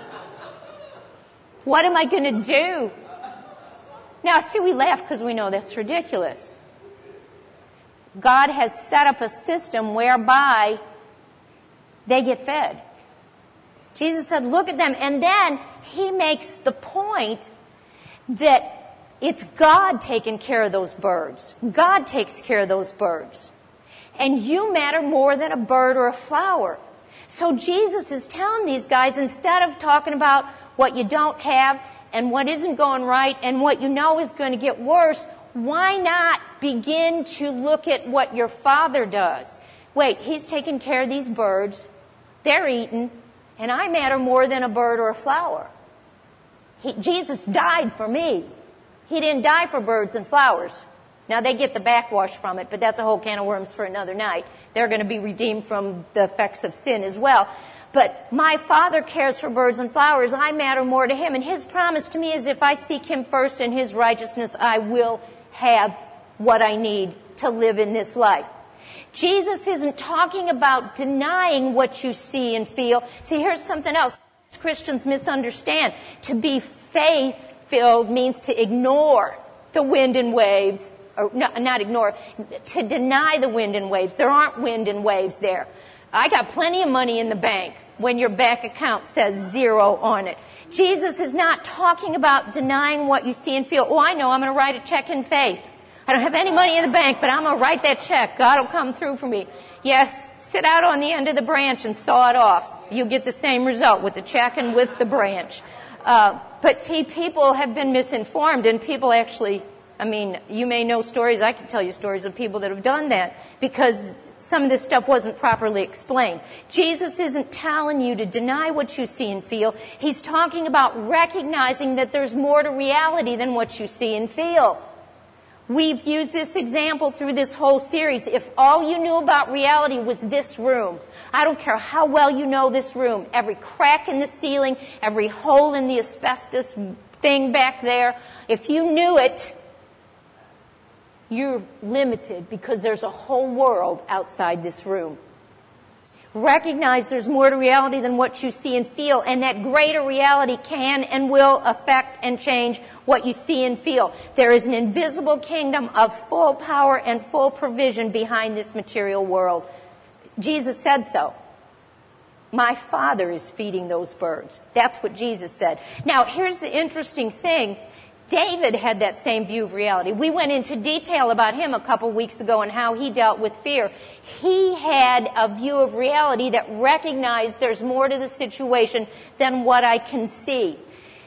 A: What am I going to do? Now, see, we laugh because we know that's ridiculous. God has set up a system whereby they get fed. Jesus said, look at them. And then he makes the point that it's God taking care of those birds. God takes care of those birds. And you matter more than a bird or a flower. So Jesus is telling these guys, instead of talking about what you don't have and what isn't going right and what you know is going to get worse, why not begin to look at what your Father does? Wait, he's taking care of these birds. They're eating. And I matter more than a bird or a flower. Jesus died for me. He didn't die for birds and flowers. Now, they get the backwash from it, but that's a whole can of worms for another night. They're going to be redeemed from the effects of sin as well. But my Father cares for birds and flowers. I matter more to him. And his promise to me is if I seek him first and his righteousness, I will have what I need to live in this life. Jesus isn't talking about denying what you see and feel. See, here's something else Christians misunderstand. To be faith-filled means to ignore the wind and waves, or not ignore, to deny the wind and waves. There aren't wind and waves there. I got plenty of money in the bank when your bank account says 0 on it. Jesus is not talking about denying what you see and feel. Oh, I know, I'm going to write a check in faith. I don't have any money in the bank, but I'm going to write that check. God will come through for me. Yes, sit out on the end of the branch and saw it off. You get the same result with the check and with the branch. But see, people have been misinformed, and people actually, I mean, you may know stories, I can tell you stories of people that have done that because some of this stuff wasn't properly explained. Jesus isn't telling you to deny what you see and feel. He's talking about recognizing that there's more to reality than what you see and feel. We've used this example through this whole series. If all you knew about reality was this room, I don't care how well you know this room, every crack in the ceiling, every hole in the asbestos thing back there, if you knew it, you're limited because there's a whole world outside this room. Recognize there's more to reality than what you see and feel, and that greater reality can and will affect and change what you see and feel. There is an invisible kingdom of full power and full provision behind this material world. Jesus said so. My Father is feeding those birds. That's what Jesus said. Now, here's the interesting thing. David had that same view of reality. We went into detail about him a couple weeks ago and how he dealt with fear. He had a view of reality that recognized there's more to the situation than what I can see.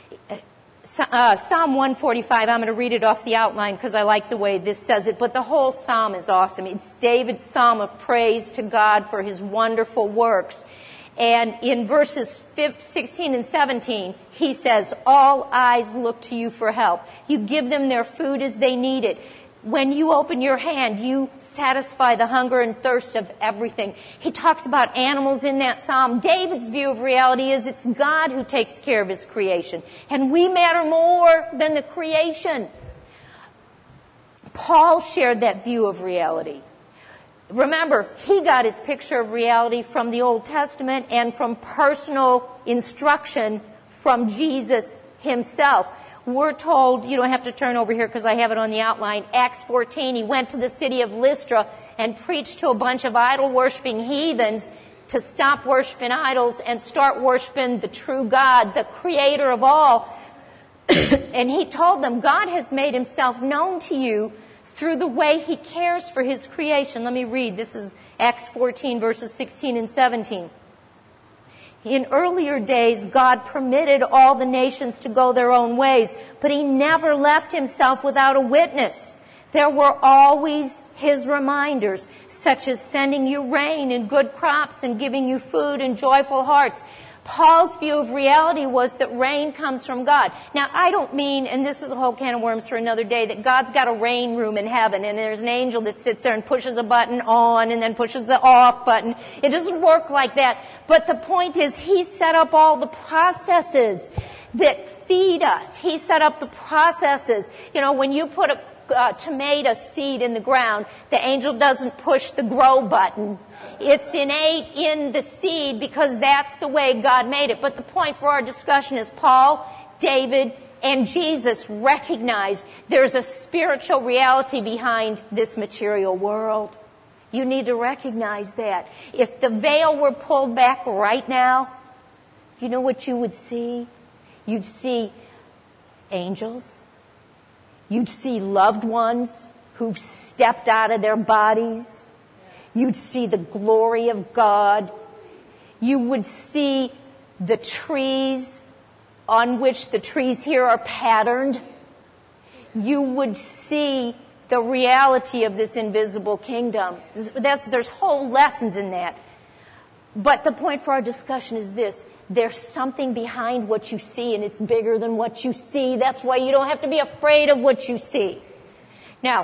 A: Psalm 145, I'm going to read it off the outline because I like the way this says it, but the whole psalm is awesome. It's David's psalm of praise to God for his wonderful works. And in verses 16 and 17, he says, all eyes look to you for help. You give them their food as they need it. When you open your hand, you satisfy the hunger and thirst of everything. He talks about animals in that psalm. David's view of reality is it's God who takes care of his creation. And we matter more than the creation. Paul shared that view of reality. Remember, he got his picture of reality from the Old Testament and from personal instruction from Jesus himself. We're told, you don't have to turn over here because I have it on the outline, Acts 14, he went to the city of Lystra and preached to a bunch of idol-worshiping heathens to stop worshiping idols and start worshiping the true God, the creator of all. And he told them, God has made himself known to you through the way he cares for his creation. Let me read. This is Acts 14, verses 16 and 17. In earlier days, God permitted all the nations to go their own ways, but he never left himself without a witness. There were always his reminders, such as sending you rain and good crops and giving you food and joyful hearts. Paul's view of reality was that rain comes from God. Now, I don't mean, and this is a whole can of worms for another day, that God's got a rain room in heaven and there's an angel that sits there and pushes a button on and then pushes the off button. It doesn't work like that. But the point is, he set up all the processes that feed us. He set up the processes. You know, when you put a tomato seed in the ground, the angel doesn't push the grow button. It's innate in the seed because that's the way God made it. But the point for our discussion is Paul, David, and Jesus recognized there's a spiritual reality behind this material world. You need to recognize that. If the veil were pulled back right now, you know what you would see? You'd see angels. You'd see loved ones who've stepped out of their bodies. You'd see the glory of God. You would see the trees on which the trees here are patterned. You would see the reality of this invisible kingdom. There's whole lessons in that. But the point for our discussion is this. There's something behind what you see, and it's bigger than what you see. That's why you don't have to be afraid of what you see. Now,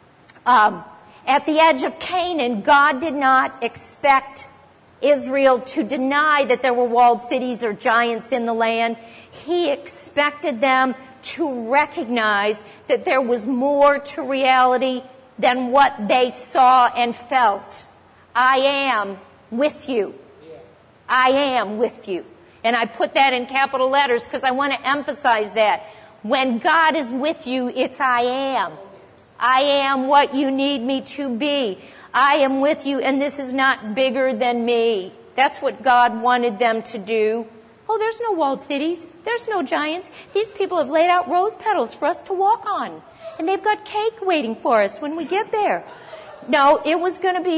A: at the edge of Canaan, God did not expect Israel to deny that there were walled cities or giants in the land. He expected them to recognize that there was more to reality than what they saw and felt. I am with you. I am with you. And I put that in capital letters because I want to emphasize that. When God is with you, it's I am. I am what you need me to be. I am with you, and this is not bigger than me. That's what God wanted them to do. Oh, there's no walled cities. There's no giants. These people have laid out rose petals for us to walk on. And they've got cake waiting for us when we get there. No, it was going to be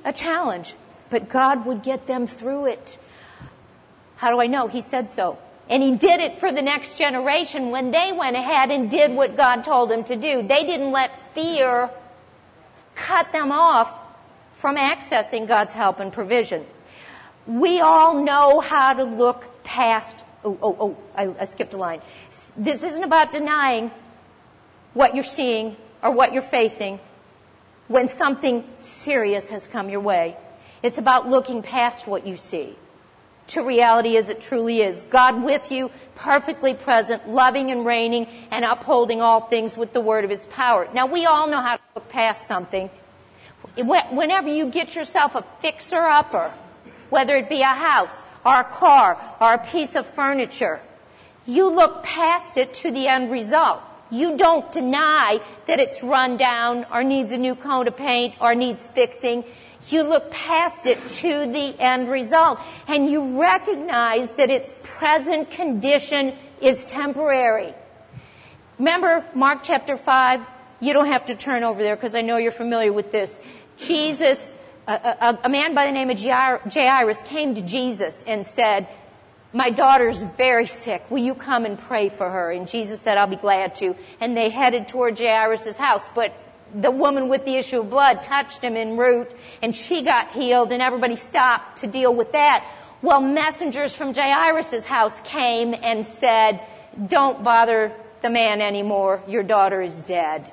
A: a challenge, but God would get them through it. How do I know? He said so. And he did it for the next generation when they went ahead and did what God told them to do. They didn't let fear cut them off from accessing God's help and provision. We all know how to look past. I skipped a line. This isn't about denying what you're seeing or what you're facing when something serious has come your way. It's about looking past what you see to reality as it truly is. God with you, perfectly present, loving and reigning, and upholding all things with the word of his power. Now, we all know how to look past something. Whenever you get yourself a fixer-upper, whether it be a house or a car or a piece of furniture, you look past it to the end result. You don't deny that it's run down or needs a new coat of paint or needs fixing. You look past it to the end result, and you recognize that its present condition is temporary. Remember Mark chapter 5? You don't have to turn over there because I know you're familiar with this. Jesus, a man by the name of Jairus came to Jesus and said, my daughter's very sick. Will you come and pray for her? And Jesus said, I'll be glad to. And they headed toward Jairus' house, but the woman with the issue of blood touched him en route, and she got healed, and everybody stopped to deal with that. Well, messengers from Jairus' house came and said, don't bother the man anymore. Your daughter is dead.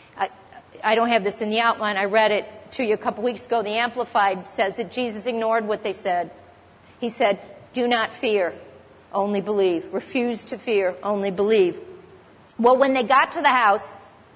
A: I don't have this in the outline. I read it to you a couple weeks ago. The Amplified says that Jesus ignored what they said. He said, do not fear, only believe. Refuse to fear, only believe. Well, when they got to the house,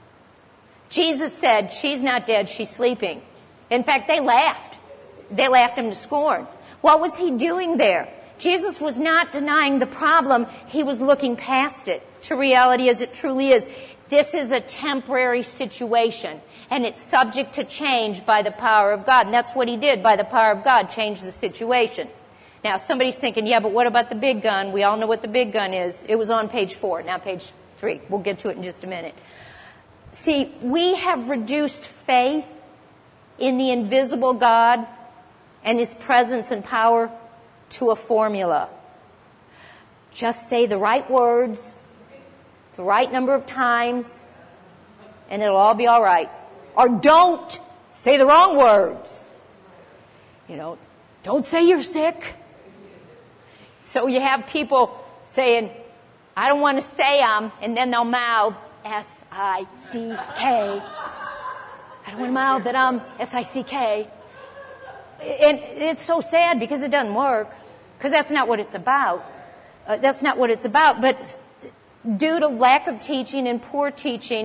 A: Jesus said, she's not dead, she's sleeping. In fact, they laughed. They laughed him to scorn. What was he doing there? Jesus was not denying the problem. He was looking past it to reality as it truly is. This is a temporary situation, and it's subject to change by the power of God. And that's what he did, by the power of God, change the situation. Now, somebody's thinking, yeah, but what about the big gun? We all know what the big gun is. It was on page 4, now page 3. We'll get to it in just a minute. See, we have reduced faith in the invisible God and his presence and power to a formula. Just say the right words, the right number of times, and it'll all be all right. Or don't say the wrong words. Don't say you're sick. So you have people saying, I don't want to say and then they'll mouth S-I-C-K. I don't want to mouth that S-I-C-K. And it's so sad because it doesn't work. Because that's not what it's about. That's not what it's about. But due to lack of teaching and poor teaching,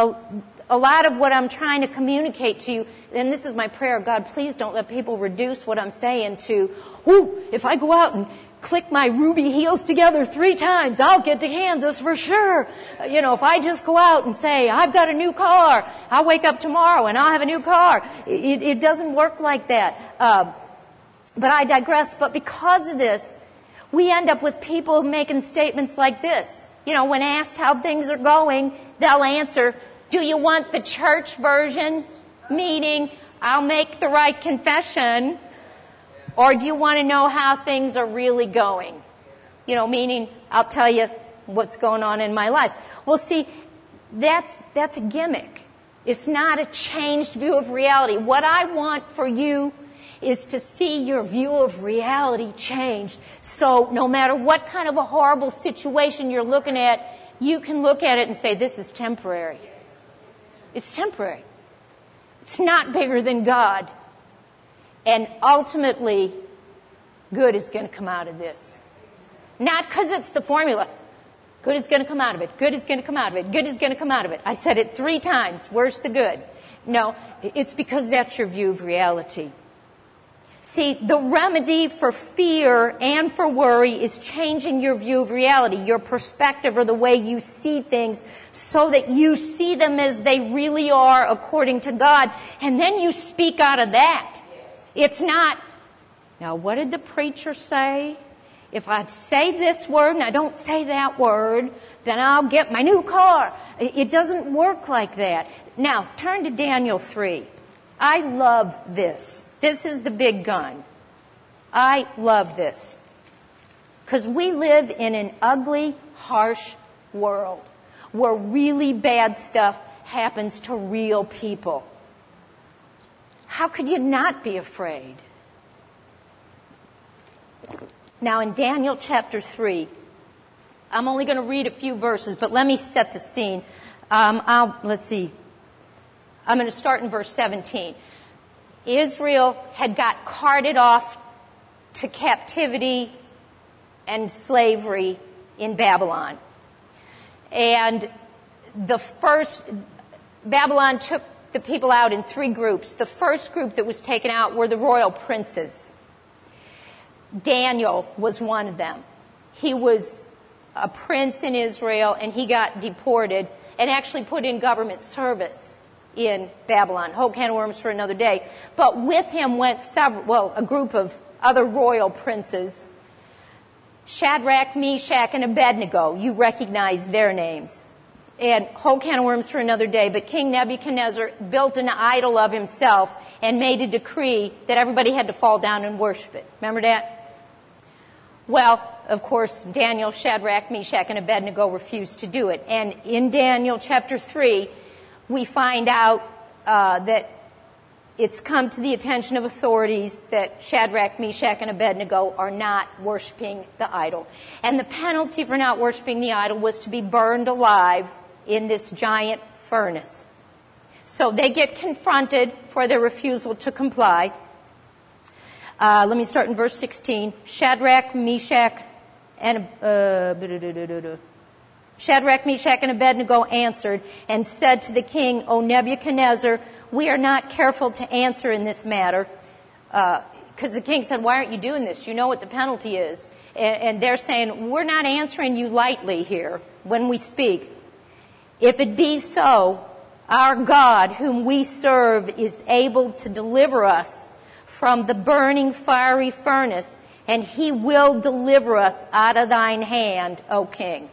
A: a lot of what I'm trying to communicate to you, and this is my prayer, God, please don't let people reduce what I'm saying to, if I go out and click my ruby heels together 3 times, I'll get to Kansas for sure. If I just go out and say, I've got a new car, I'll wake up tomorrow and I'll have a new car. It doesn't work like that. But I digress. But because of this, we end up with people making statements like this. When asked how things are going, they'll answer, do you want the church version? Meaning, I'll make the right confession. Or do you want to know how things are really going? Meaning, I'll tell you what's going on in my life. Well, see, that's a gimmick. It's not a changed view of reality. What I want for you is to see your view of reality changed. So no matter what kind of a horrible situation you're looking at, you can look at it and say, this is temporary. It's temporary. It's not bigger than God. And ultimately, good is going to come out of this. Not because it's the formula. Good is going to come out of it. Good is going to come out of it. Good is going to come out of it. I said it 3 times. Where's the good? No, it's because that's your view of reality. See, the remedy for fear and for worry is changing your view of reality, your perspective or the way you see things so that you see them as they really are according to God. And then you speak out of that. It's not, now what did the preacher say? If I say this word and I don't say that word, then I'll get my new car. It doesn't work like that. Now, turn to Daniel 3. I love this. This is the big gun. I love this. Because we live in an ugly, harsh world where really bad stuff happens to real people. How could you not be afraid? Now in Daniel chapter 3, I'm only going to read a few verses, but let me set the scene. Let's see. I'm going to start in verse 17. Israel had got carted off to captivity and slavery in Babylon. And Babylon took the people out in 3 groups. The first group that was taken out were the royal princes. Daniel was one of them. He was a prince in Israel, and he got deported and actually put in government service in Babylon. Whole can of worms for another day. But with him went a group of other royal princes. Shadrach, Meshach, and Abednego. You recognize their names. And whole can of worms for another day. But King Nebuchadnezzar built an idol of himself and made a decree that everybody had to fall down and worship it. Remember that? Well, of course, Daniel, Shadrach, Meshach, and Abednego refused to do it. And in Daniel chapter 3, we find out that it's come to the attention of authorities that Shadrach, Meshach, and Abednego are not worshiping the idol. And the penalty for not worshiping the idol was to be burned alive in this giant furnace. So they get confronted for their refusal to comply. Let me start in verse 16. Shadrach, Meshach, and Abednego answered and said to the king, O Nebuchadnezzar, we are not careful to answer in this matter. Because the king said, why aren't you doing this? You know what the penalty is. And they're saying, we're not answering you lightly here when we speak. If it be so, our God, whom we serve, is able to deliver us from the burning fiery furnace, and he will deliver us out of thine hand, O king.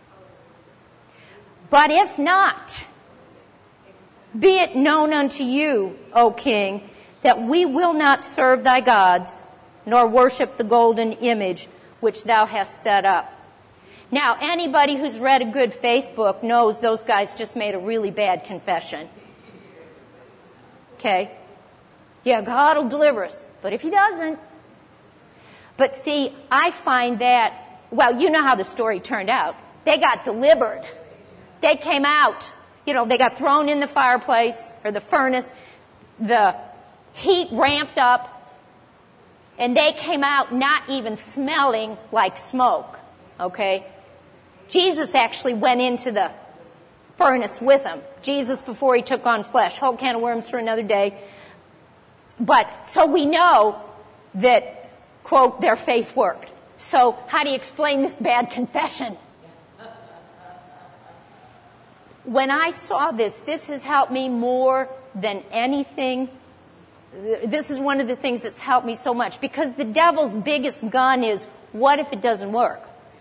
A: But if not, be it known unto you, O king, that we will not serve thy gods, nor worship the golden image which thou hast set up. Now, anybody who's read a good faith book knows those guys just made a really bad confession. Okay? Yeah, God will deliver us. But if he doesn't. But see, I find that, well, you know how the story turned out. They got delivered. They came out. They got thrown in the fireplace or the furnace. The heat ramped up. And they came out not even smelling like smoke. Okay? Jesus actually went into the furnace with them. Jesus before he took on flesh. Whole can of worms for another day. But, so we know that, quote, their faith worked. So, how do you explain this bad confession? When I saw this has helped me more than anything. This is one of the things that's helped me so much. Because the devil's biggest gun is, what if it doesn't work?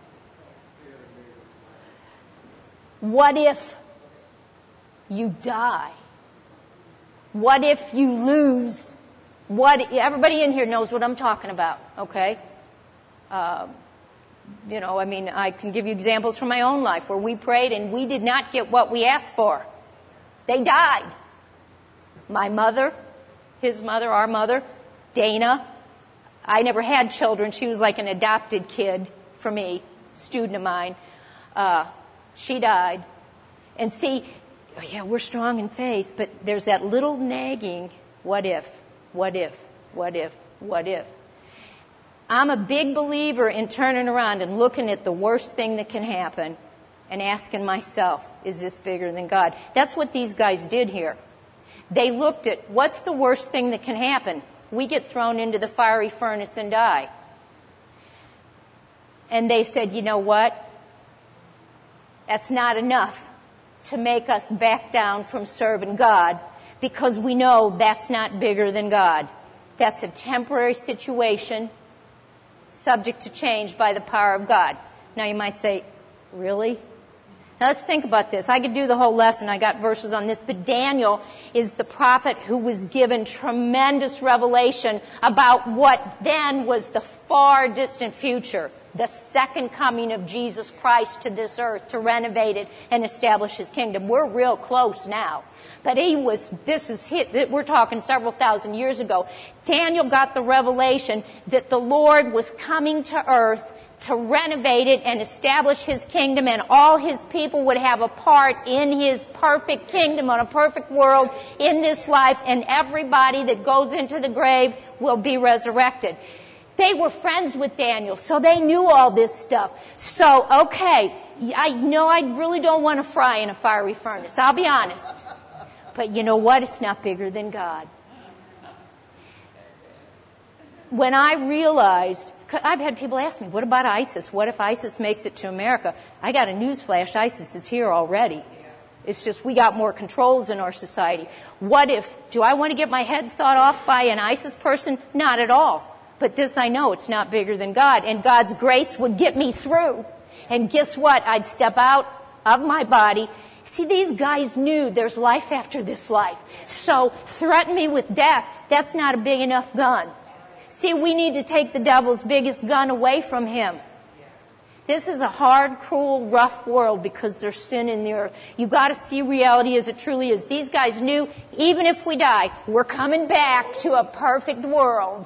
A: What if you die? What if you lose? Everybody in here knows what I'm talking about, okay? I can give you examples from my own life where we prayed and we did not get what we asked for. They died. My mother, his mother, our mother, Dana. I never had children. She was like an adopted kid for me, student of mine. She died. And see, yeah, we're strong in faith, but there's that little nagging, what if, what if, what if, what if. I'm a big believer in turning around and looking at the worst thing that can happen and asking myself, is this bigger than God? That's what these guys did here. They looked at, what's the worst thing that can happen? We get thrown into the fiery furnace and die. And they said, you know what? That's not enough to make us back down from serving God, because we know that's not bigger than God. That's a temporary situation subject to change by the power of God. Now you might say, really? Now let's think about this. I could do the whole lesson. I got verses on this. But Daniel is the prophet who was given tremendous revelation about what then was the far distant future. The second coming of Jesus Christ to this earth to renovate it and establish His kingdom. We're real close now. But we're talking several thousand years ago. Daniel got the revelation that the Lord was coming to earth to renovate it and establish His kingdom, and all His people would have a part in His perfect kingdom on a perfect world in this life, and everybody that goes into the grave will be resurrected. They were friends with Daniel, so they knew all this stuff. So, okay, I know I really don't want to fry in a fiery furnace, I'll be honest. But you know what? It's not bigger than God. When I realized, I've had people ask me, what about ISIS? What if ISIS makes it to America? I got a news flash, ISIS is here already. It's just we got more controls in our society. What if, do I want to get my head sawed off by an ISIS person? Not at all. But this I know, it's not bigger than God. And God's grace would get me through. And guess what? I'd step out of my body. See, these guys knew there's life after this life. So threaten me with death, that's not a big enough gun. See, we need to take the devil's biggest gun away from him. This is a hard, cruel, rough world because there's sin in the earth. You've got to see reality as it truly is. These guys knew, even if we die, we're coming back to a perfect world.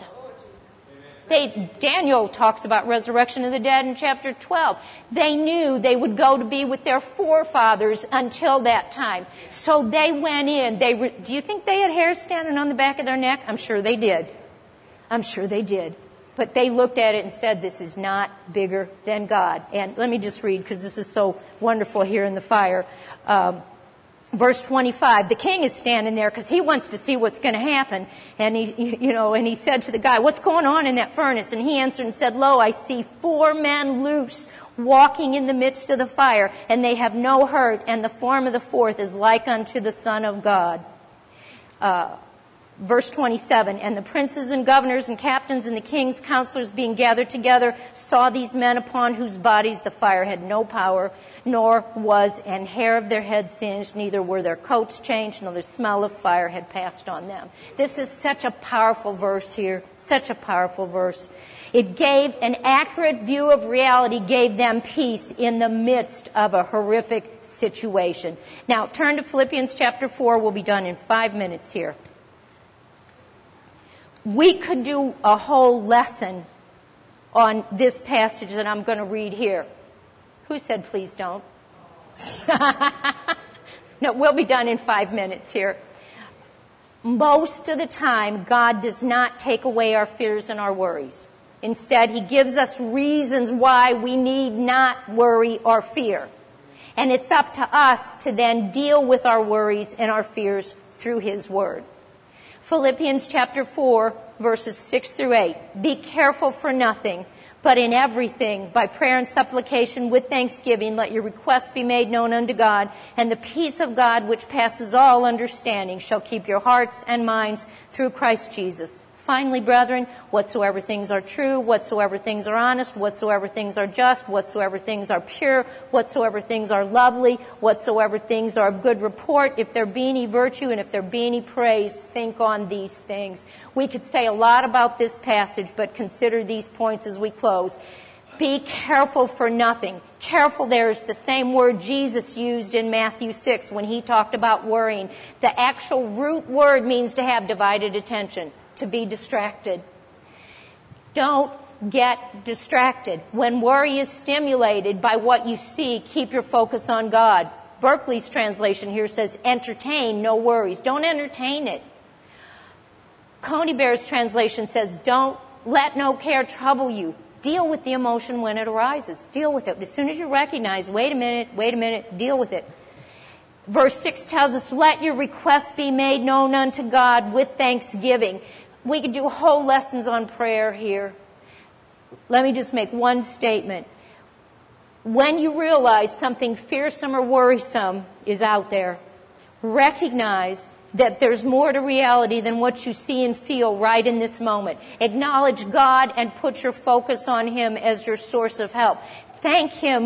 A: Daniel talks about resurrection of the dead in chapter 12. They knew they would go to be with their forefathers until that time. So they went in. Do you think they had hair standing on the back of their neck? I'm sure they did. I'm sure they did. But they looked at it and said, this is not bigger than God. And let me just read, because this is so wonderful here in the fire. Verse 25, the king is standing there because he wants to see what's going to happen. And he said to the guy, what's going on in that furnace? And he answered and said, lo, I see 4 men loose walking in the midst of the fire, and they have no hurt, and the form of the 4th is like unto the Son of God. Verse 27, and the princes and governors and captains and the king's counselors being gathered together saw these men upon whose bodies the fire had no power, nor was an hair of their head singed, neither were their coats changed, nor the smell of fire had passed on them. This is such a powerful verse here, such a powerful verse. It gave an accurate view of reality, gave them peace in the midst of a horrific situation. Now, turn to Philippians chapter 4. We'll be done in 5 minutes here. We could do a whole lesson on this passage that I'm going to read here. Who said please don't? No, we'll be done in 5 minutes here. Most of the time, God does not take away our fears and our worries. Instead, He gives us reasons why we need not worry or fear. And it's up to us to then deal with our worries and our fears through His Word. Philippians chapter 4, verses 6 through 8. Be careful for nothing, but in everything, by prayer and supplication with thanksgiving, let your requests be made known unto God, and the peace of God, which passes all understanding, shall keep your hearts and minds through Christ Jesus. Finally, brethren, whatsoever things are true, whatsoever things are honest, whatsoever things are just, whatsoever things are pure, whatsoever things are lovely, whatsoever things are of good report, if there be any virtue and if there be any praise, think on these things. We could say a lot about this passage, but consider these points as we close. Be careful for nothing. Careful there is the same word Jesus used in Matthew 6 when He talked about worrying. The actual root word means to have divided attention, to be distracted. Don't get distracted. When worry is stimulated by what you see, keep your focus on God. Berkeley's translation here says, entertain no worries. Don't entertain it. Coney Bear's translation says, don't let no care trouble you. Deal with the emotion when it arises. Deal with it. As soon as you recognize, wait a minute, deal with it. Verse 6 tells us, let your requests be made known unto God with thanksgiving. We could do whole lessons on prayer here. Let me just make one statement. When you realize something fearsome or worrisome is out there, recognize that there's more to reality than what you see and feel right in this moment. Acknowledge God and put your focus on Him as your source of help. Thank Him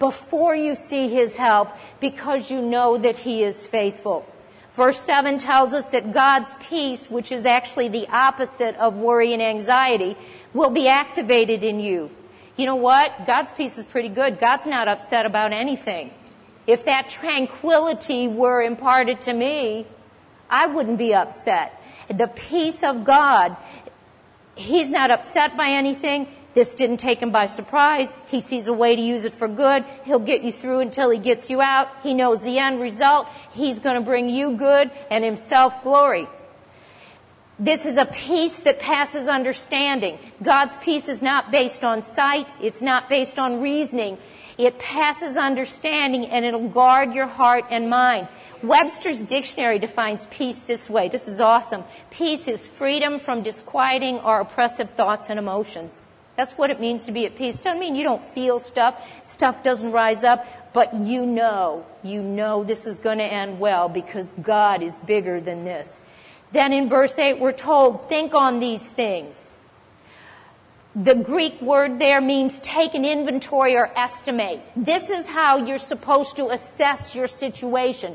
A: before you see His help, because you know that He is faithful. Verse 7 tells us that God's peace, which is actually the opposite of worry and anxiety, will be activated in you. You know what? God's peace is pretty good. God's not upset about anything. If that tranquility were imparted to me, I wouldn't be upset. The peace of God, He's not upset by anything. This didn't take Him by surprise. He sees a way to use it for good. He'll get you through until He gets you out. He knows the end result. He's going to bring you good and Himself glory. This is a peace that passes understanding. God's peace is not based on sight. It's not based on reasoning. It passes understanding, and it'll guard your heart and mind. Webster's dictionary defines peace this way. This is awesome. Peace is freedom from disquieting or oppressive thoughts and emotions. That's what it means to be at peace. Doesn't mean you don't feel stuff. Stuff doesn't rise up. But you know this is going to end well because God is bigger than this. Then in verse 8 we're told, think on these things. The Greek word there means take an inventory or estimate. This is how you're supposed to assess your situation.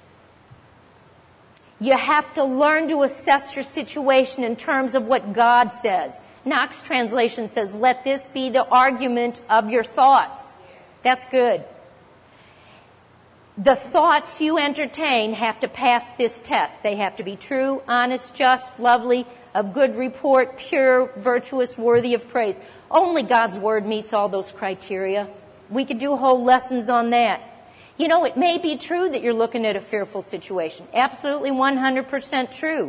A: You have to learn to assess your situation in terms of what God says. Knox translation says, let this be the argument of your thoughts. That's good. The thoughts you entertain have to pass this test. They have to be true, honest, just, lovely, of good report, pure, virtuous, worthy of praise. Only God's Word meets all those criteria. We could do whole lessons on that. You know, it may be true that you're looking at a fearful situation. Absolutely 100% true.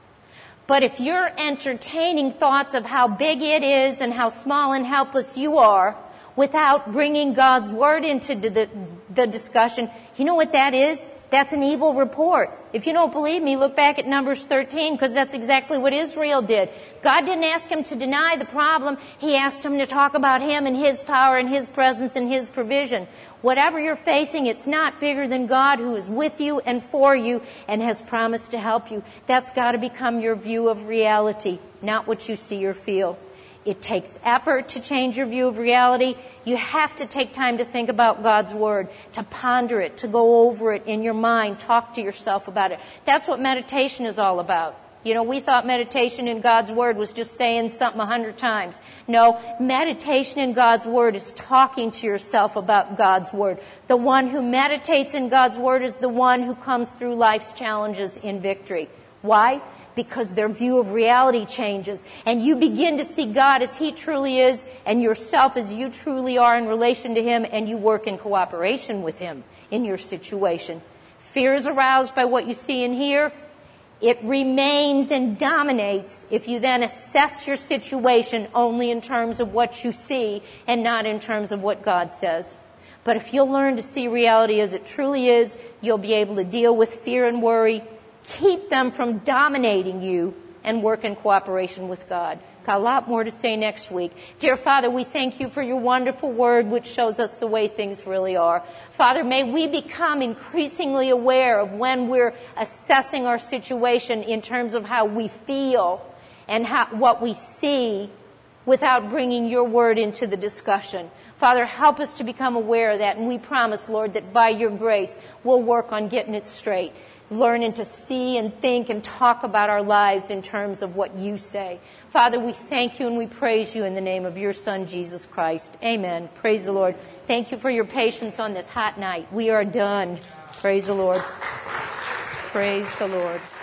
A: But if you're entertaining thoughts of how big it is and how small and helpless you are without bringing God's Word into the discussion, you know what that is? That's an evil report. If you don't believe me, look back at Numbers 13, because that's exactly what Israel did. God didn't ask him to deny the problem. He asked him to talk about Him and His power and His presence and His provision. Whatever you're facing, it's not bigger than God, who is with you and for you and has promised to help you. That's got to become your view of reality, not what you see or feel. It takes effort to change your view of reality. You have to take time to think about God's Word, to ponder it, to go over it in your mind, talk to yourself about it. That's what meditation is all about. You know, we thought meditation in God's Word was just saying something 100 times. No, meditation in God's Word is talking to yourself about God's Word. The one who meditates in God's Word is the one who comes through life's challenges in victory. Why? Because their view of reality changes, and you begin to see God as He truly is and yourself as you truly are in relation to Him, and you work in cooperation with Him in your situation. Fear is aroused by what you see and hear. It remains and dominates if you then assess your situation only in terms of what you see and not in terms of what God says. But if you'll learn to see reality as it truly is, you'll be able to deal with fear and worry, keep them from dominating you, and work in cooperation with God. Got a lot more to say next week. Dear Father, we thank You for Your wonderful Word, which shows us the way things really are. Father, may we become increasingly aware of when we're assessing our situation in terms of how we feel and what we see without bringing Your Word into the discussion. Father, help us to become aware of that, and we promise, Lord, that by Your grace, we'll work on getting it straight. Learning to see and think and talk about our lives in terms of what You say. Father, we thank You and we praise You in the name of Your Son, Jesus Christ. Amen. Praise the Lord. Thank You for your patience on this hot night. We are done. Praise the Lord. Praise the Lord.